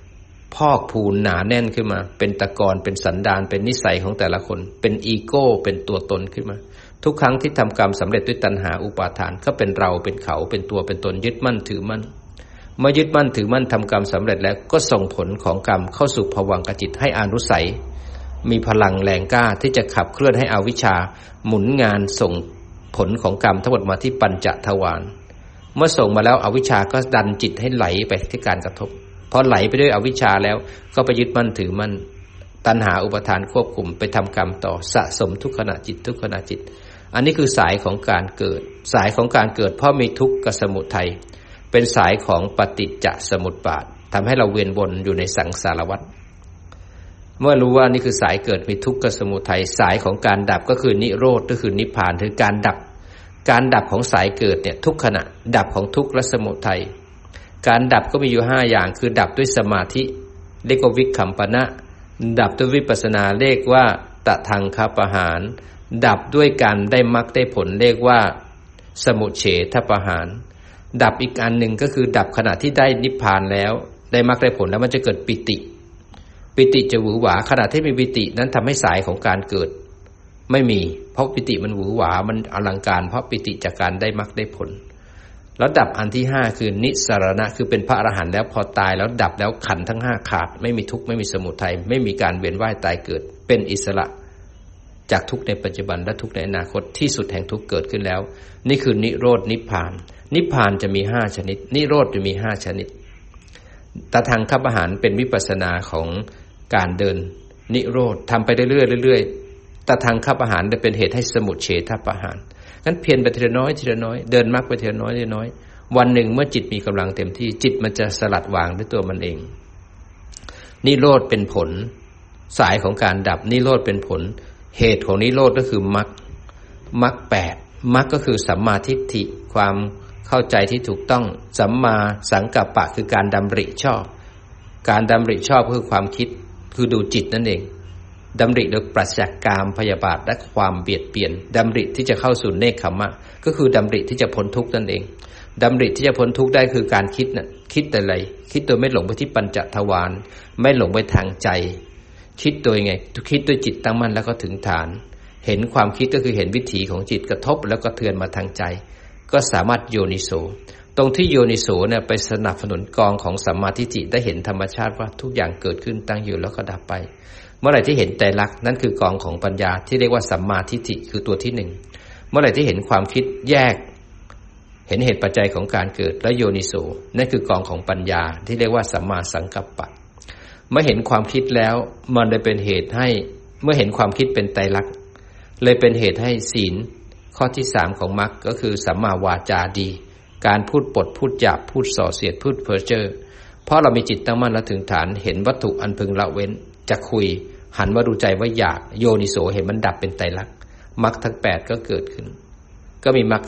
พอกพูนหนาแน่นขึ้นมาเป็นตะกอนเป็นสันดานเป็นนิสัยของแต่ละคนเป็นอีโก้เป็นตัวตนขึ้นมาทุกครั้งที่ทำกรรมสำเร็จด้วยตัณหาอุปาทานก็เป็นเราเป็นเขาเป็นตัวเป็นตนยึดมั่นถือมั่นเมื่อยึดมั่นถือมั่นทำกรรมสำเร็จแล้วก็ส่งผลของกรรมเข้าสู่ภวังคจิตให้อานุสัยมีพลังแรงกล้าที่จะขับเคลื่อนให้อวิชชาหมุนงานส่งผลของกรรมทั้งหมดมาที่ปัญจทวารเมื่อส่งมาแล้วอวิชชาก็ดันจิตให้ไหลไปที่การกระทบพอไหลไปด้วยอวิชชาแล้วก็ไปยึดมั่นถือมั่นตัณหาอุปาทานควบคุมไปทำกรรมต่อสะสมทุกขณะจิตทุกขณะจิตอันนี้คือสายของการเกิดสายของการเกิดเพราะมีทุกข์กับสมุทัยเป็นสายของปฏิจจสมุปบาททำให้เราเวียนวนอยู่ในสังสารวัฏเมื่อรู้ว่านี่คือสายเกิดมีทุกข์กับสมุทัยสายของการดับก็คือนิโรธก็คือนิพพานคือการดับของสายเกิดเนี่ยทุกขณะดับของทุกข์และสมุทัยการดับก็มีอยู่5อย่างคือดับด้วยสมาธิเรียกว่าวิคัมปนะดับด้วยวิปัสสนาเรียกว่าตทังคปหารดับด้วยการได้มรรคได้ผลเรียกว่าสมุเฉทปหารดับอีกอันหนึ่งก็คือดับขณะที่ได้นิพพานแล้วได้มรรคได้ผลแล้วมันจะเกิดปิติจะหวือหวาขณะที่มีปิตินั้นทำให้สายของการเกิดไม่มีเพราะปิติมันหวือหวามันอลังการเพราะปิติจากการได้มรรคได้ผลแล้วดับอันที่5คือนิสสรณะคือเป็นพระอรหันต์แล้วพอตายแล้วดับแล้วขันธ์ทั้ง5ขาดไม่มีทุกข์ไม่มีสมุทัยไม่มีการเวียนว่ายตายเกิดเป็นอิสระจากทุกข์ในปัจจุบันและทุกข์ในอนาคตที่สุดแห่งทุกข์เกิดขึ้นแล้วนี่คือนิโรธนิพพานนิพพานจะมี5ชนิดนิโรธจะมี5ชนิดตทังคปหารเป็นวิปัสสนาของการเดินนิโรธทำไปเรื่อยๆตทังคปหารจะเป็นเหตุให้สมุจเฉทปหารงั้นเพียรไปทีละน้อยทีละน้อยเดินมรรคไปทีละน้อยทีละน้อยวันหนึ่งเมื่อจิตมีกำลังเต็มที่จิตมันจะสลัดวางด้วยตัวมันเองนิโรธเป็นผลสายของการดับนิโรธเป็นผลเหตุของนิโรธก็คือมรรค8มรรคก็คือสัมมาทิฏฐิความเข้าใจที่ถูกต้องสัมมาสังกัปปะคือการดำริชอบการดำริชอบคือความคิดคือดูจิตนั่นเองดำริโดยปราศจากกามพยาบาทและความเบียดเบียนดำริที่จะเข้าสู่เนกขัมมะก็คือดำริที่จะพ้นทุกข์นั่นเองดำริที่จะพ้นทุกข์ได้คือการคิดน่ะคิดอะไรคิดโดยไม่หลงไปที่ปัญจทวารไม่หลงไปทางใจคิดโดยไงคิดด้วยจิตตั้งมั่นแล้วก็ถึงฐานเห็นความคิดก็คือเห็นวิถีของจิตกระทบแล้วก็เทือนมาทางใจก็สามารถโยนิโสตรงที่โยนิโสเนี่ยไปสนับสนุนกองของสัมมาทิฏฐิได้เห็นธรรมชาติว่าทุกอย่างเกิดขึ้นตั้งอยู่แล้วก็ดับไปเมื่อไหร่ที่เห็นไตรลักษณ์นั่นคือกองของปัญญาที่เรียกว่าสัมมาทิฏฐิคือตัวที่1เมื่อไหร่ที่เห็นความคิดแยกเห็นเหตุปัจจัยของการเกิดและโยนิโสนั่นคือกองของปัญญาที่เรียกว่าสัมมาสังกัปปะเมื่อเห็นความคิดแล้วมันเลยเป็นเหตุให้เมื่อเห็นความคิดเป็นไตรลักษณ์เลยเป็นเหตุให้ศีลข้อที่3ของมรรคก็คือสัมมาวาจาดีการพูดปดพูดหยาบพูดส่อเสียดพูดเพ้อเจ้อเพราะเรามีจิตตั้งมั่นและถึงฐานเห็นวัตถุอันพึงละเว้นจะคุยหันมาดูใจว่าอยากโยนิโสเห็นมันดับเป็นไตรลักษณ์มรรคทั้ง8ก็เกิดขึ้นก็มีมรรค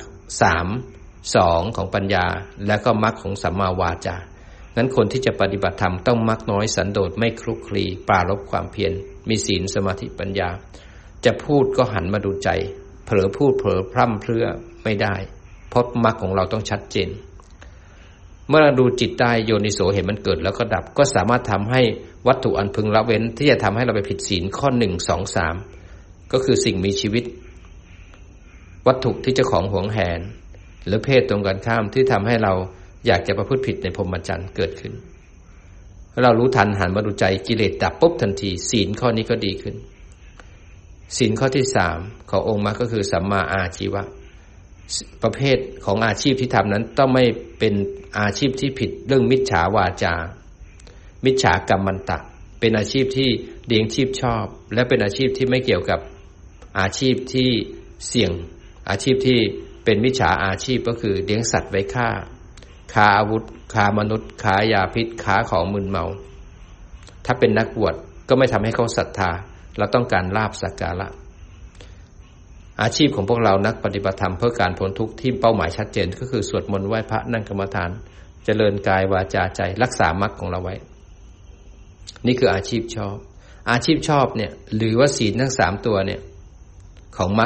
3 2ของปัญญาแล้วก็มรรคของสัมมาวาจางั้นคนที่จะปฏิบัติธรรมต้องมรรคน้อยสันโดษไม่คลุกคลีปรารภความเพียรมีศีลสมาธิปัญญาจะพูดก็หันมาดูใจเผลอพูดเผลอพร่ำเพรื่อไม่ได้เพราะมรรคของเราต้องชัดเจนเมื่อเราดูจิตได้โยนิโสเห็นมันเกิดแล้วก็ดับก็สามารถทำให้วัตถุอันพึงละเว้นที่จะทำให้เราไปผิดศีลข้อ1 2 3ก็คือสิ่งมีชีวิตวัตถุที่เจ้าของหวงแหนหรือเพศตรงกันข้ามที่ทำให้เราอยากจะประพฤติผิดในพรหมจรรย์เกิดขึ้นเรารู้ทันหันมาดูใจกิเลสดับปุ๊บทันทีศีลข้อนี้ก็ดีขึ้นศีลข้อที่3ขององค์มรรคก็คือสัมมาอาชีวะประเภทของอาชีพที่ทำนั้นต้องไม่เป็นอาชีพที่ผิดเรื่องมิจฉาวาจามิจฉากรรมันตะเป็นอาชีพที่เลี้ยงชีพชอบและเป็นอาชีพที่ไม่เกี่ยวกับอาชีพที่เสี่ยงอาชีพที่เป็นมิจฉาอาชีพก็คือเลี้ยงสัตว์ไว้ฆ่าอาวุธค้ามนุษย์ค้ายาพิษค้าของมึนเมาถ้าเป็นนักบวชก็ไม่ทำให้เขาศรัทธาเราต้องการลาภสักการะอาชีพของพวกเรานักปฏิบัติธรรมเพื่อการพ้นทุกข์ที่เป้าหมายชัดเจนก็คือสวดมนต์ไหว้พระนั่งกรรมฐานเจริญกายวาจาใจรักษามรรคของเราไว้นี่คืออาชีพชอบอาชีพชอบเนี่ยหรือว่าศีลทั้ง3ตัวเนี่ยของมรรค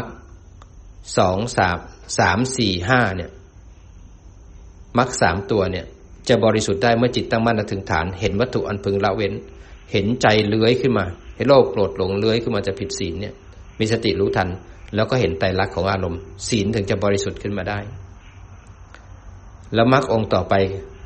2 3 3 4 5เนี่ยมรรค3ตัวเนี่ยจะบริสุทธิ์ได้เมื่อจิตตั้งมั่นถึงฐานเห็นวัตถุอันพึงละเว้นเห็นใจเลื้อยขึ้นมาเห็นโลภโกรธหลงเลื้อยขึ้นมาจะผิดศีลเนี่ยมีสติรู้ทันแล้วก็เห็นไตรลักษณ์ของอารมณ์ศีลถึงจะบริสุทธิ์ขึ้นมาได้แล้วมรรคองค์ต่อไป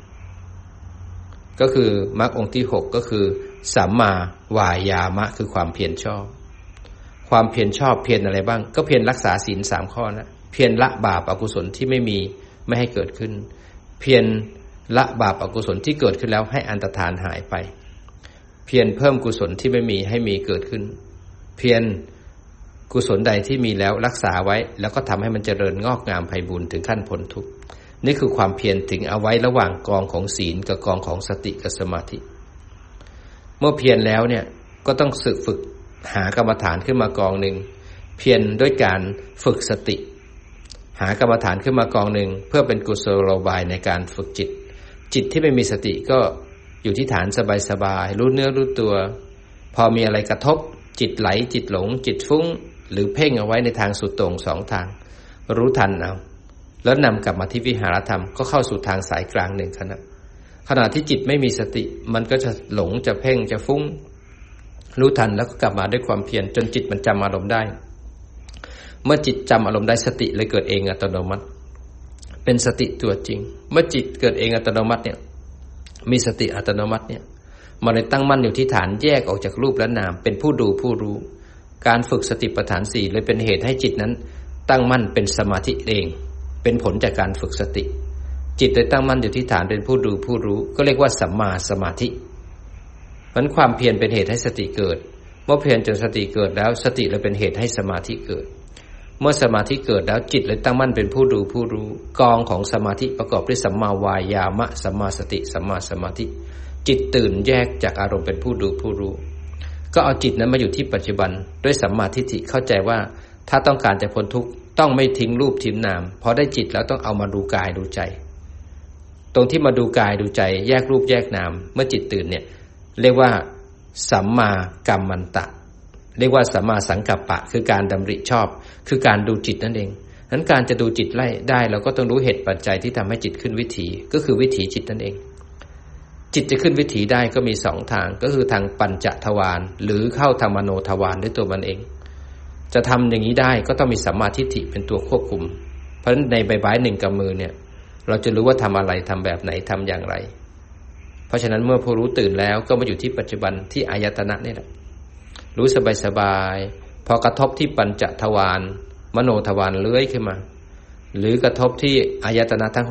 ก็คือมรรคองค์ที่6ก็คือสัมมาวายามะคือความเพียรชอบความเพียรชอบเพียรอะไรบ้างก็เพียรรักษาศีล3ข้อนะเพียรละบาปอกุศลที่ไม่ให้เกิดขึ้นเพียรละบาปอกุศลที่เกิดขึ้นแล้วให้อันตรธานหายไปเพียรเพิ่มกุศลที่ไม่มีให้มีเกิดขึ้นเพียรกุศลใดที่มีแล้วรักษาไว้แล้วก็ทำให้มันเจริญงอกงามไพบูลย์ถึงขั้นพ้นทุกข์นี่คือความเพียรถึงเอาไว้ระหว่างกองของศีลกับกองของสติกับสมาธิเมื่อเพียรแล้วเนี่ยก็ต้องฝึกหากรรมฐานขึ้นมากองหนึ่งเพียรด้วยการฝึกสติหากรรมฐานขึ้นมากองหนึ่งเพื่อเป็นกุศโลบายในการฝึกจิตที่ไม่มีสติก็อยู่ที่ฐานสบายๆรู้เนื้อรู้ตัวพอมีอะไรกระทบจิตไหลจิตหลงจิตฟุ้งหรือเพ่งเอาไว้ในทางสุดโต่ง2ทางรู้ทันเอาแล้วนำกลับมาที่วิหารธรรมก็เข้าสู่ทางสายกลาง1ขณะที่จิตไม่มีสติมันก็จะหลงจะเพ่งจะฟุ้งรู้ทันแล้วก็กลับมาด้วยความเพียรจนจิตมันจำอารมณ์ได้เมื่อจิตจำอารมณ์ได้สติเลยเกิดเองอัตโนมัติเป็นสติตัวจริงเมื่อจิตเกิดเองอัตโนมัติเนี่ยมีสติอัตโนมัติเนี่ยมันเลยตั้งมั่นอยู่ที่ฐานแยกออกจากรูปและนามเป็นผู้ดูผู้รู้การฝึกสติปัฏฐาน4เลยเป็นเหตุให้จิตนั้นตั้งมั่นเป็นสมาธิเองเป็นผลจากการฝึกสติจิตเลยตั้งมั่นอยู่ที่ฐานเป็นผู้ดูผู้รู้ก็เรียกว่าสัมมาสมาธิเพราะความเพียรเป็นเหตุให้สติเกิดเมื่อเพียรจนสติเกิดแล้วสติเลยเป็นเหตุให้สมาธิเกิดเมื่อสมาธิเกิดแล้วจิตเลยตั้งมั่นเป็นผู้ดูผู้รู้กองของสมาธิประกอบด้วยสัมมาวายามะสัมมาสติสัมมาสมาธิจิตตื่นแยกจากอารมณ์เป็นผู้ดูผู้รู้ก็เอาจิตนั้นมาอยู่ที่ปัจจุบันด้วยสัมมาทิฏฐิเข้าใจว่าถ้าต้องการจะพ้นทุกข์ต้องไม่ทิ้งรูปทิ้งนามพอได้จิตแล้วต้องเอามาดูกายดูใจตรงที่มาดูกายดูใจแยกรูปแยกนามเมื่อจิตตื่นเนี่ยเรียกว่าสัมมากัมมันตะเรียกว่าสัมมาสังกัปปะคือการดำริชอบคือการดูจิตนั่นเองนั้นการจะดูจิตได้เราก็ต้องรู้เหตุปัจจัยที่ทำให้จิตขึ้นวิถีก็คือวิถีจิตนั่นเองจิตจะขึ้นวิถีได้ก็มี2ทางก็คือทางปัญจทวารหรือเข้าทางมโนทวารด้วยตัวมันเองจะทำอย่างนี้ได้ก็ต้องมีสัมมาทิฏฐิเป็นตัวควบคุมเพราะฉะนั้นในใบไม้1กำมือเนี่ยเราจะรู้ว่าทำอะไรทำแบบไหนทำอย่างไรเพราะฉะนั้นเมื่อผู้รู้ตื่นแล้วก็มาอยู่ที่ปัจจุบันที่อายตนะนี่แหละรู้สบายๆพอกระทบที่ปัญจทวารมโนทวารเลื้อยขึ้นมาหรือกระทบที่อายตนะทั้ง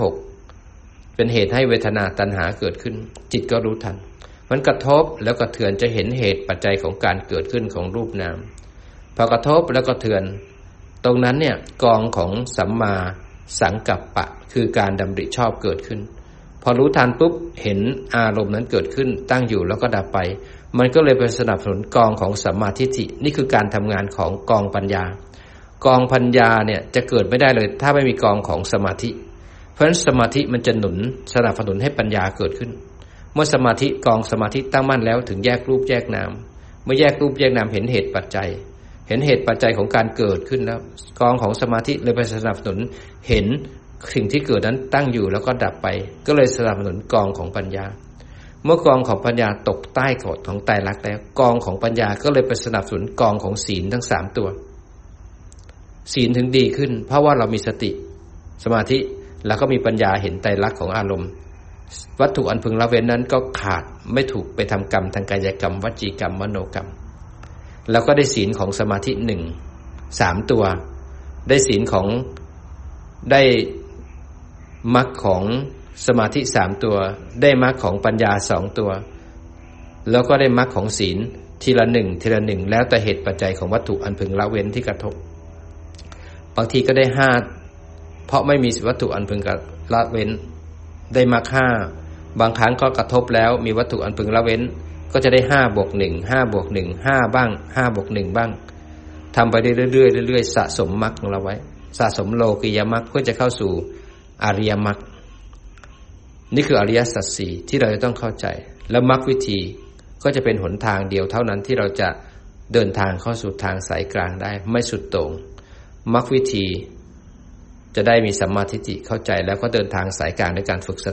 6เป็นเหตุให้เวทนาตัณหาเกิดขึ้นจิตก็รู้ทันมันกระทบแล้วกระเทือนจะเห็นเหตุปัจจัยของการเกิดขึ้นของรูปนามพอกระทบแล้วก็เทือนตรงนั้นเนี่ยกองของสัมมาสังกัปปะคือการดำริชอบเกิดขึ้นพอรู้ทันปุ๊บเห็นอารมณ์นั้นเกิดขึ้นตั้งอยู่แล้วก็ดับไปมันก็เลยไปสนับสนุนกองของสัมมาทิฏฐินี่คือการทำงานของกองปัญญากองปัญญาเนี่ยจะเกิดไม่ได้เลยถ้าไม่มีกองของสมาธิเพราะฉะนั้นสมาธิมันจะสนับสนุนให้ปัญญาเกิดขึ้นเมื่อสมาธิกองสมาธิตั้งมั่นแล้วถึงแยกรูปแยกนามเมื่อแยกรูปแยกนามเห็นเหตุปัจจัยเห็นเหตุปัจจัยของการเกิดขึ้นแล้วกองของสมาธิเลยไปสนับสนุนเห็นสิ่งที่เกิดนั้นตั้งอยู่แล้วก็ดับไปก็เลยสนับสนุนกองของปัญญาเมื่อกองของปัญญาตกใต้กฎของไตรลักษณ์แล้วกองของปัญญาก็เลยไปสนับสนุนกองของศีลทั้ง3ตัวศีลถึงดีขึ้นเพราะว่าเรามีสติสมาธิแล้วก็มีปัญญาเห็นไตรลักษณ์ของอารมณ์วัตถุอันพึงละเว้นนั้นก็ขาดไม่ถูกไปทำกรรมทางกายกรรมวจีกรรมมโนกรรมแล้วก็ได้ศีลของสมาธิ3ตัวได้ศีลของได้มรรคของสมาธิ3ตัวได้มรรคของปัญญา2ตัวแล้วก็ได้มรรคของศีลทีละ1ทีละ1แล้วแต่เหตุปัจจัยของวัตถุอันพึงละเว้นที่กระทบบางทีก็ได้5เพราะไม่มีวัตถุอันพึงละเว้นได้มรรค5บางครั้งก็กระทบแล้วมีวัตถุอันพึงละเว้นก็จะได้5 + 1 5 + 1 5บ้าง5 + 1บ้างทำไปเรื่อยๆสะสมมรรคของเราไว้สะสมโลกิยมรรคเพื่อจะเข้าสู่อริยมรรคนี่คืออริยสัจสี่ที่เราจะต้องเข้าใจแล้วมรรควิธีก็จะเป็นหนทางเดียวเท่านั้นที่เราจะเดินทางเข้าสู่ทางสายกลางได้ไม่สุดโต่งมรรควิธีจะได้มีสัมมาทิฏฐิเข้าใจแล้วก็เดินทางสายกลางในการฝึกสติ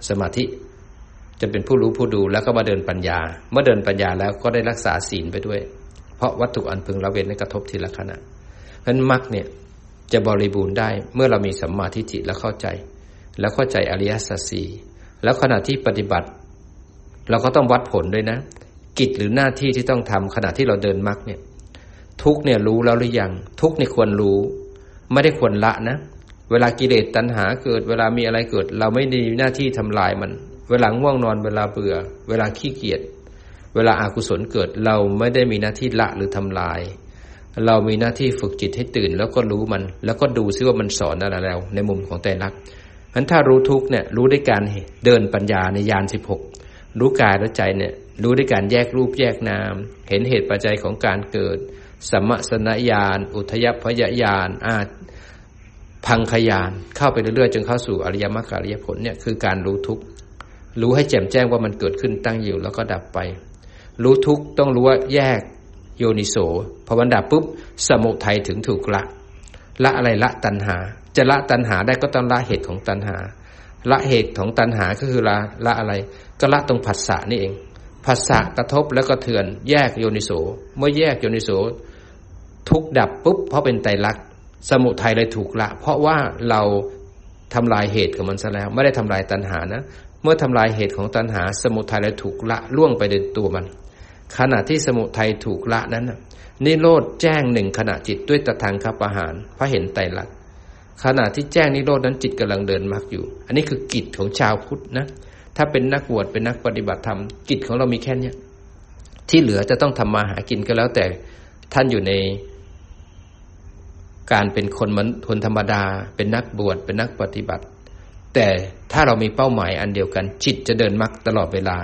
สมาธิจะเป็นผู้รู้ผู้ดูแล้วก็มาเดินปัญญาเมื่อเดินปัญญาแล้วก็ได้รักษาศีลไปด้วยเพราะวัตถุอันพึงละเว้นนั้นกระทบทีละขณะเพราะฉะนั้นมรรคเนี่ยจะบริบูรณ์ได้เมื่อเรามีสัมมาทิฏฐิและเข้าใจอริยสัจสี่แล้วขณะที่ปฏิบัติเราก็ต้องวัดผลด้วยนะกิจหรือหน้าที่ที่ต้องทำขณะที่เราเดินมรรคเนี่ยทุกเนี่ยรู้แล้วหรือยังทุกเนี่ยควรรู้ไม่ได้ควรละนะเวลากิเลสตัณหาเกิดเวลามีอะไรเกิดเราไม่มีหน้าที่ทำลายมันเวลาง่วงนอนเวลาเบื่อเวลาขี้เกียจเวลาอกุศลเกิดเราไม่ได้มีหน้าที่ละหรือทำลายเรามีหน้าที่ฝึกจิตให้ตื่นแล้วก็รู้มันแล้วก็ดูซิว่ามันสอนอะไรเราในมุมของไตรลักษณ์งั้นถ้ารู้ทุกเนี่ยรู้ด้วยการเดินปัญญาในญาณ16รู้กายและใจเนี่ยรู้ด้วยการแยกรูปแยกนามเห็นเหตุปัจจัยของการเกิดสัมมสนญาณอุทยพยญาณพังคญาณเข้าไปเรื่อยๆจนเข้าสู่อริยมรรคอริยผลเนี่ยคือการรู้ทุกข์รู้ให้แจ่มแจ้งว่ามันเกิดขึ้นตั้งอยู่แล้วก็ดับไปรู้ทุกข์ต้องรู้ว่าแยกโยนิโสพอมันดับปุ๊บสมุทัยถึงถูกละอะไรละตัณหาจะละตัณหาได้ก็ต้องละเหตุของตัณหาละเหตุของตัณหาก็คือละอะไรก็ละตรงผัสสะนี่เองผัสสะกระทบแล้วก็เทือนแยกโยนิโสเมื่อแยกโยนิโสทุกข์ดับปุ๊บเพราะเป็นไตรลักษณ์สมุทัยเลยถูกละเพราะว่าเราทำลายเหตุของมันซะแล้วไม่ได้ทำลายตัณหานะเมื่อทำลายเหตุของตัณหาสมุทัยเลยถูกละล่วงไปในตัวมันขณะที่สมุทัยถูกละนั้นนิโรธแจ้งหนึ่งขณะจิตด้วยตทังคปหารเพราะเห็นไตรลักษณ์ขณะที่แจ้งนิโรธนั้นจิตกำลังเดินมรรคอยู่อันนี้คือกิจของชาวพุทธนะถ้าเป็นนักบวชเป็นนักปฏิบัติธรรมกิจของเรามีแค่นี้ที่เหลือจะต้องทำมาหากินก็แล้วแต่ท่านอยู่ในการเป็นคนธรรมดาเป็นนักบวชเป็นนักปฏิบัติแต่ถ้าเรามีเป้าหมายอันเดียวกันจิตจะเดินมรรคตลอดเวลา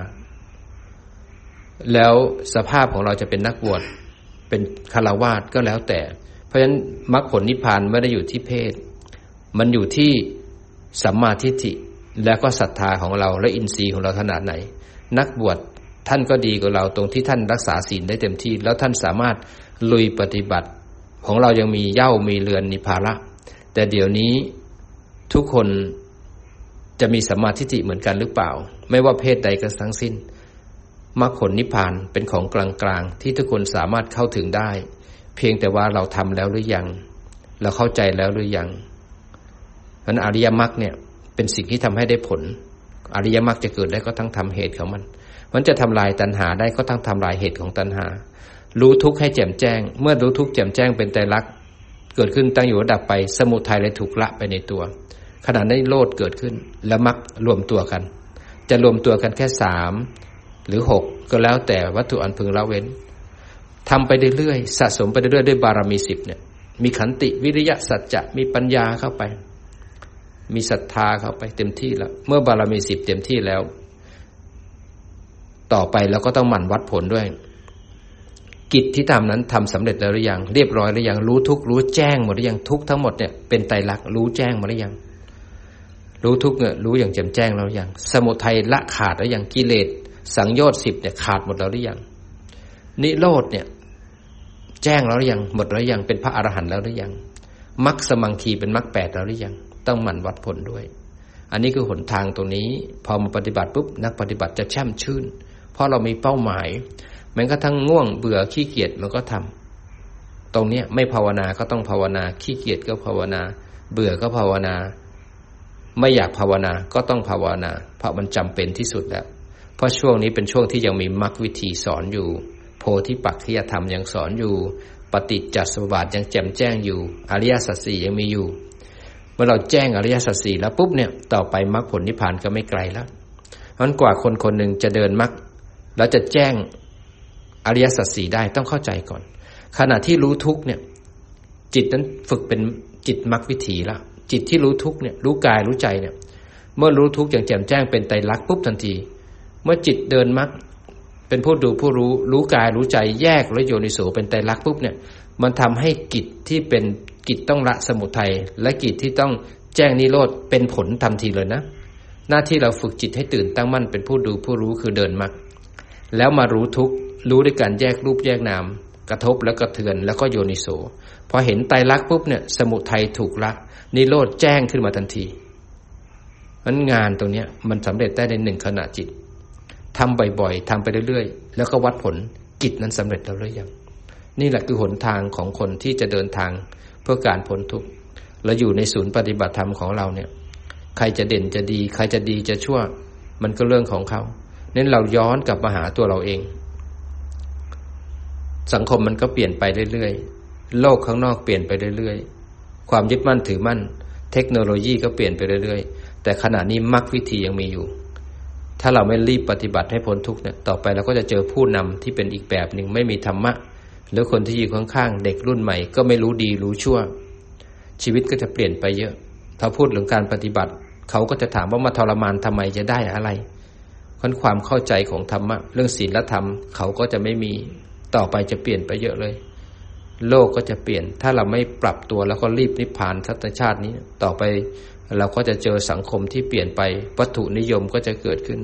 แล้วสภาพของเราจะเป็นนักบวชเป็นฆราวาสก็แล้วแต่เพราะฉะนั้นมรรคผลนิพพานไม่ได้อยู่ที่เพศมันอยู่ที่สัมมาทิฏฐิแล้วก็ศรัทธาของเราและอินทรีย์ของเราขนาดไหนนักบวชท่านก็ดีกว่าเราตรงที่ท่านรักษาศีลได้เต็มที่แล้วท่านสามารถลุยปฏิบัติของเรายังมีเหย้ามีเรือนมีภาระแต่เดี๋ยวนี้ทุกคนจะมีสัมมาทิฏฐิเหมือนกันหรือเปล่าไม่ว่าเพศใดก็ทั้งสิ้นมรรคผลนิพพานเป็นของกลางๆที่ทุกคนสามารถเข้าถึงได้เพียงแต่ว่าเราทำแล้วหรือยังเราเข้าใจแล้วหรือยังเพราะฉะนั้นอริยมรรคเนี่ยเป็นสิ่งที่ทำให้ได้ผลอริยมรรคจะเกิดได้ก็ต้องทำเหตุของมันจะทำลายตัณหาได้ก็ต้องทำลายเหตุของตัณหารู้ทุกข์ให้แจ่มแจ้งเมื่อรู้ทุกข์แจ่มแจ้งเป็นไตรลักษณ์เกิดขึ้นตั้งอยู่ดับไปสมุทัยเลยถูกละไปในตัวขณะนั้นโลดเกิดขึ้นแล้วมรรครวมตัวกันจะรวมตัวกันแค่3หรือ6ก็แล้วแต่วัตถุอันพึงละเว้นทำไปเรื่อยๆสะสมไปเรื่อยๆด้วยบารมี10เนี่ยมีขันติวิริยะสัจจะมีปัญญาเข้าไปมีศรัทธาเข้าไปเต็มที่แล้วเมื่อบารมี10เต็มที่แล้วต่อไปเราก็ต้องหมั่นวัดผลด้วยกิจที่ทำนั้นทำสำเร็จแล้วหรือยังเรียบร้อยหรือยังรู้ทุกรู้แจ้งหมดหรือยังทุกทั้งหมดเนี่ยเป็นไตรลักษณ์รู้แจ้งหมดหรือยังรู้ทุกเนี่ยรู้อย่างแจ่มแจ้งแล้วหรือยังสมุทัยละขาดแล้วยังกิเลสสังโยชน์10เนี่ยขาดหมดแล้วหรือยังนิโรธเนี่ยแจ้งแล้วหรือยังหมดแล้วยังเป็นพระอรหันต์แล้วหรือยังมรรคสมังคีเป็นมรรค8แล้วหรือยังต้องหมั่นวัดผลด้วยอันนี้คือหนทางตรงนี้พอมาปฏิบัติปุ๊บนักปฏิบัติจะแช่มชื่นเพราะเรามีเป้าหมายแม้กระทั่งง่วงเบื่อขี้เกียจมันก็ทำตรงนี้ไม่ภาวนาก็ต้องภาวนาขี้เกียจก็ภาวนาเบื่อก็ภาวนาไม่อยากภาวนาก็ต้องภาวนาเพราะมันจำเป็นที่สุดแล้วเพราะช่วงนี้เป็นช่วงที่ยังมีมรรควิธีสอนอยู่โพธิปักขิยธรรมยังสอนอยู่ปฏิจจสมุปบาทยังแจ่มแจ้งอยู่อริยสัจสี่ยังมีอยู่เมื่อเราแจ้งอริยสัจสี่แล้วปุ๊บเนี่ยต่อไปมรรคผลนิพพานก็ไม่ไกลแล้วงั้นกว่าคนคนหนึ่งจะเดินมรรคแล้วจะแจ้งอริยสัจสี่ได้ต้องเข้าใจก่อนขณะที่รู้ทุกข์เนี่ยจิตนั้นฝึกเป็นจิตมรรควิถีละจิตที่รู้ทุกข์เนี่ยรู้กายรู้ใจเนี่ยเมื่อรู้ทุกข์อย่างแจ่มแจ้งเป็นไตรลักษณ์ปุ๊บทันทีเมื่อจิตเดินมรรคเป็นผู้ดูผู้รู้กายรู้ใจแยกและโยนิโสเป็นไตรลักษณ์ปุ๊บเนี่ยมันทำให้กิจที่เป็นกิจต้องละสมุทัยและกิจที่ต้องแจ้งนิโรธเป็นผลทันทีเลยนะหน้าที่เราฝึกจิตให้ตื่นตั้งมั่นเป็นผู้ดูผู้รู้คือเดินมรรคแล้วมารู้ทุกข์รู้ด้วยการแยกรูปแยกนามกระทบแล้วก็เทือนแล้วก็โยนิโสพอเห็นไตรลักษณ์ปุ๊บเนี่ยสมุทัยถูกละนิโรธแจ้งขึ้นมาทันทีนั้นงานตรงนี้มันสำเร็จได้ใน1ขณะจิตทำบ่อยๆทำไปเรื่อยๆแล้วก็วัดผลกิจนั้นสำเร็จแล้วหรือยังนี่แหละคือหนทางของคนที่จะเดินทางเพื่อการพ้นทุกข์เราอยู่ในศูนย์ปฏิบัติธรรมของเราเนี่ยใครจะเด่นจะดีใครจะดีจะชั่วมันก็เรื่องของเขานั้นเราย้อนกลับมาหาตัวเราเองสังคมมันก็เปลี่ยนไปเรื่อยๆโลกข้างนอกเปลี่ยนไปเรื่อยๆความยึดมั่นถือมั่นเทคโนโลยีก็เปลี่ยนไปเรื่อยๆแต่ขณะนี้มรรควิธียังมีอยู่ถ้าเราไม่รีบปฏิบัติให้พ้นทุกข์เนี่ยต่อไปเราก็จะเจอผู้นำที่เป็นอีกแบบหนึ่งไม่มีธรรมะหรือคนที่อยู่ข้างๆเด็กรุ่นใหม่ก็ไม่รู้ดีรู้ชั่วชีวิตก็จะเปลี่ยนไปเยอะถ้าพูดเรื่องการปฏิบัติเขาก็จะถามว่ามาทรมานทำไมจะได้อะไรเพราะความเข้าใจของธรรมะเรื่องศีลธรรมเขาก็จะไม่มีต่อไปจะเปลี่ยนไปเยอะเลยโลกก็จะเปลี่ยนถ้าเราไม่ปรับตัวแล้วก็รีบนิพพานสัตชาตินี้ต่อไปเราก็จะเจอสังคมที่เปลี่ยนไปวัตถุนิยมก็จะเกิดขึ้น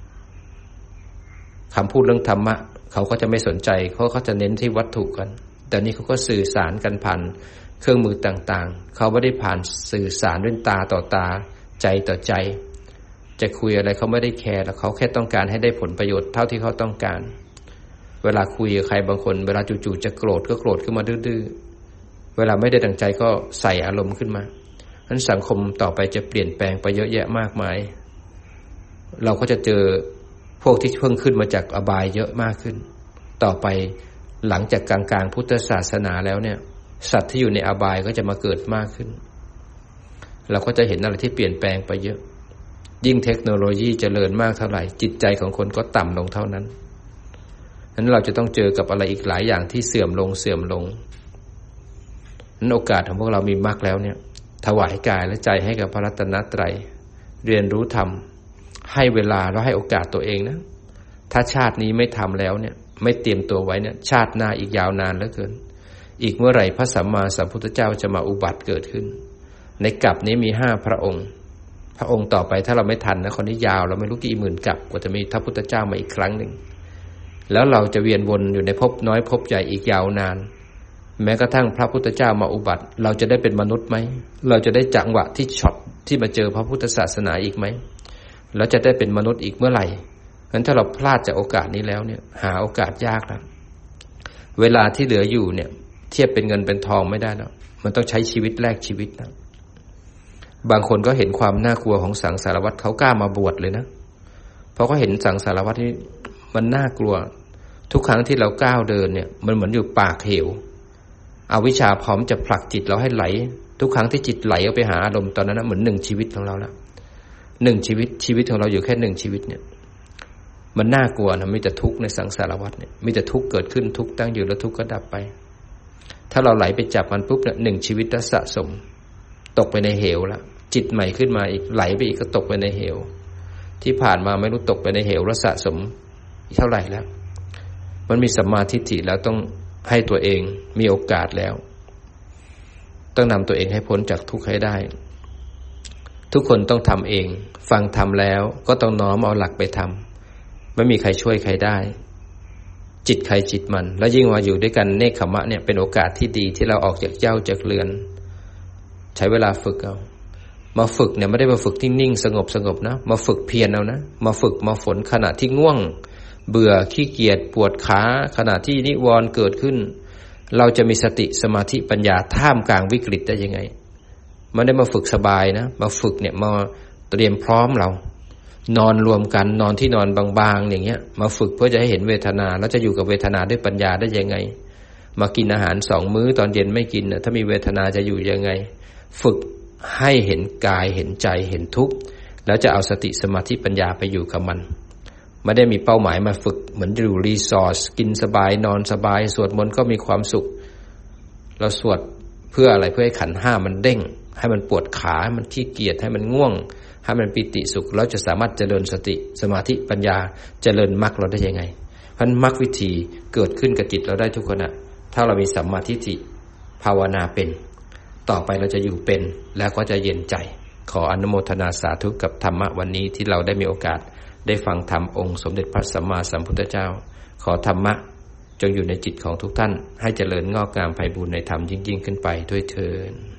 คำพูดเรื่องธรรมะเขาก็จะไม่สนใจเขาจะเน้นที่วัตถุกันแต่นี่เขาก็สื่อสารกันผ่านเครื่องมือต่างๆเขาไม่ได้ผ่านสื่อสารด้วยตาต่อตาใจต่อใจจะคุยอะไรเขาไม่ได้แคร์แล้วเขาแค่ต้องการให้ได้ผลประโยชน์เท่าที่เขาต้องการเวลาคุยกับใครบางคนเวลาจู่ๆจะโกรธก็โกรธขึ้นมาดื้อๆเวลาไม่ได้ดังใจก็ใส่อารมณ์ขึ้นมานั้นสังคมต่อไปจะเปลี่ยนแปลงไปเยอะแยะมากมายเราก็จะเจอพวกที่เพิ่งขึ้นมาจากอบายเยอะมากขึ้นต่อไปหลังจากกลางพุทธศาสนาแล้วเนี่ยสัตว์ที่อยู่ในอบายก็จะมาเกิดมากขึ้นเราก็จะเห็นอะไรที่เปลี่ยนแปลงไปเยอะยิ่งเทคโนโลยีเจริญมากเท่าไหร่จิตใจของคนก็ต่ำลงเท่านั้นนั้นเราจะต้องเจอกับอะไรอีกหลายอย่างที่เสื่อมลงนั้นโอกาสของพวกเรามีมากแล้วเนี่ยถวายกายและใจให้กับพระรัตนตรัยเรียนรู้ธรรมให้เวลาแล้วให้โอกาสตัวเองนะถ้าชาตินี้ไม่ทำแล้วเนี่ยไม่เตรียมตัวไว้เนี่ยชาติหน้าอีกยาวนานเหลือเกินอีกเมื่อไหร่พระสัมมาสัมพุทธเจ้าจะมาอุบัติเกิดขึ้นในกลับนี้มี5พระองค์ต่อไปถ้าเราไม่ทันนะคนนี้ยาวเราไม่รู้กี่หมื่นกลับกว่าจะมีพระพุทธเจ้ามาอีกครั้งหนึ่งแล้วเราจะเวียนวนอยู่ในภพน้อยภพใหญ่อีกยาวนานแม้กระทั่งพระพุทธเจ้ามาอุบัติเราจะได้เป็นมนุษย์ไหมเราจะได้จังหวะที่ช็อตที่มาเจอพระพุทธศาสนาอีกไหมแล้วจะได้เป็นมนุษย์อีกเมื่อไหร่งั้นถ้าเราพลาดจากโอกาสนี้แล้วเนี่ยหาโอกาสยากนะเวลาที่เหลืออยู่เนี่ยเทียบเป็นเงินเป็นทองไม่ได้แล้วมันต้องใช้ชีวิตแลกชีวิตนะบางคนก็เห็นความน่ากลัวของสังสารวัฏเขากล้ามาบวชเลยนะเพราะเขาเห็นสังสารวัฏที่มันน่ากลัวทุกครั้งที่เราก้าวเดินเนี่ยมันเหมือนอยู่ปากเหวอวิชชาพร้อมจะผลักจิตเราให้ไหลทุกครั้งที่จิตไหลออกไปหาอารมณ์ตอนนั้นนะเหมือน1ชีวิตของเราละ1ชีวิตของเราอยู่แค่1ชีวิตเนี่ยมันน่ากลัวนะมีแต่ทุกข์ในสังสารวัฏเนี่ยมีแต่ทุกข์เกิดขึ้นทุกข์ตั้งอยู่แล้วทุกข์ก็ดับไปถ้าเราไหลไปจับมันปุ๊บเนี่ย1ชีวิตแล้วสะสมตกไปในเหวละจิตใหม่ขึ้นมาอีกไหลไปอีกก็ตกไปในเหวที่ผ่านมาไม่รู้ตกไปในเหวแล้วสะสมเท่าไหร่แล้วมันมีสัมมาทิฏฐิแล้วต้องให้ตัวเองมีโอกาสแล้วต้องนำตัวเองให้พ้นจากทุกข์ให้ได้ทุกคนต้องทำเองฟังทำแล้วก็ต้องน้อมเอาหลักไปทำไม่มีใครช่วยใครได้จิตใครจิตมันแล้วยิ่งมาอยู่ด้วยกันเนกขมะเนี่ยเป็นโอกาสที่ดีที่เราออกจากเหย้าจากเรือนใช้เวลาฝึกเอามาฝึกเนี่ยไม่ได้มาฝึกที่นิ่งสงบนะมาฝึกเพียรเอานะมาฝึกมาฝนขณะที่ง่วงเบื่อขี้เกียจปวดขาขณะที่นิวรณ์เกิดขึ้นเราจะมีสติสมาธิปัญญาท่ามกลางวิกฤตได้ยังไงไม่ได้มาฝึกสบายนะมาฝึกเนี่ยมาเตรียมพร้อมเรานอนรวมกันนอนที่นอนบางๆอย่างเงี้ยมาฝึกเพื่อจะให้เห็นเวทนาแล้วจะอยู่กับเวทนาด้วยปัญญาได้ยังไงมากินอาหาร2 มื้อตอนเย็นไม่กินถ้ามีเวทนาจะอยู่ยังไงฝึกให้เห็นกายเห็นใจเห็นทุกข์แล้วจะเอาสติสมาธิปัญญาไปอยู่กับมันไม่ได้มีเป้าหมายมาฝึกเหมือนอยู่รีสอร์ทกินสบายนอนสบายสวดมนต์ก็มีความสุขเราสวดเพื่ออะไรเพื่อให้ขันธ์5มันเด้งให้มันปวดขาให้มันขี้เกียจให้มันง่วงให้มันปิติสุขแล้วจะสามารถเจริญสติสมาธิปัญญาเจริญมรรคเราได้ยังไงเพราะมรรควิธีเกิดขึ้นกับจิตเราได้ทุกขณะถ้าเรามีสัมมาทิฏฐิภาวนาเป็นต่อไปเราจะอยู่เป็นแล้วก็จะเย็นใจขออนุโมทนาสาธุกับธรรมะวันนี้ที่เราได้มีโอกาสได้ฟังธรรมองค์สมเด็จพระสัมมาสัมพุทธเจ้าขอธรรมะจงอยู่ในจิตของทุกท่านให้เจริญงอกงามไพบูลย์ในธรรมยิ่งขึ้นไปด้วยเทอญ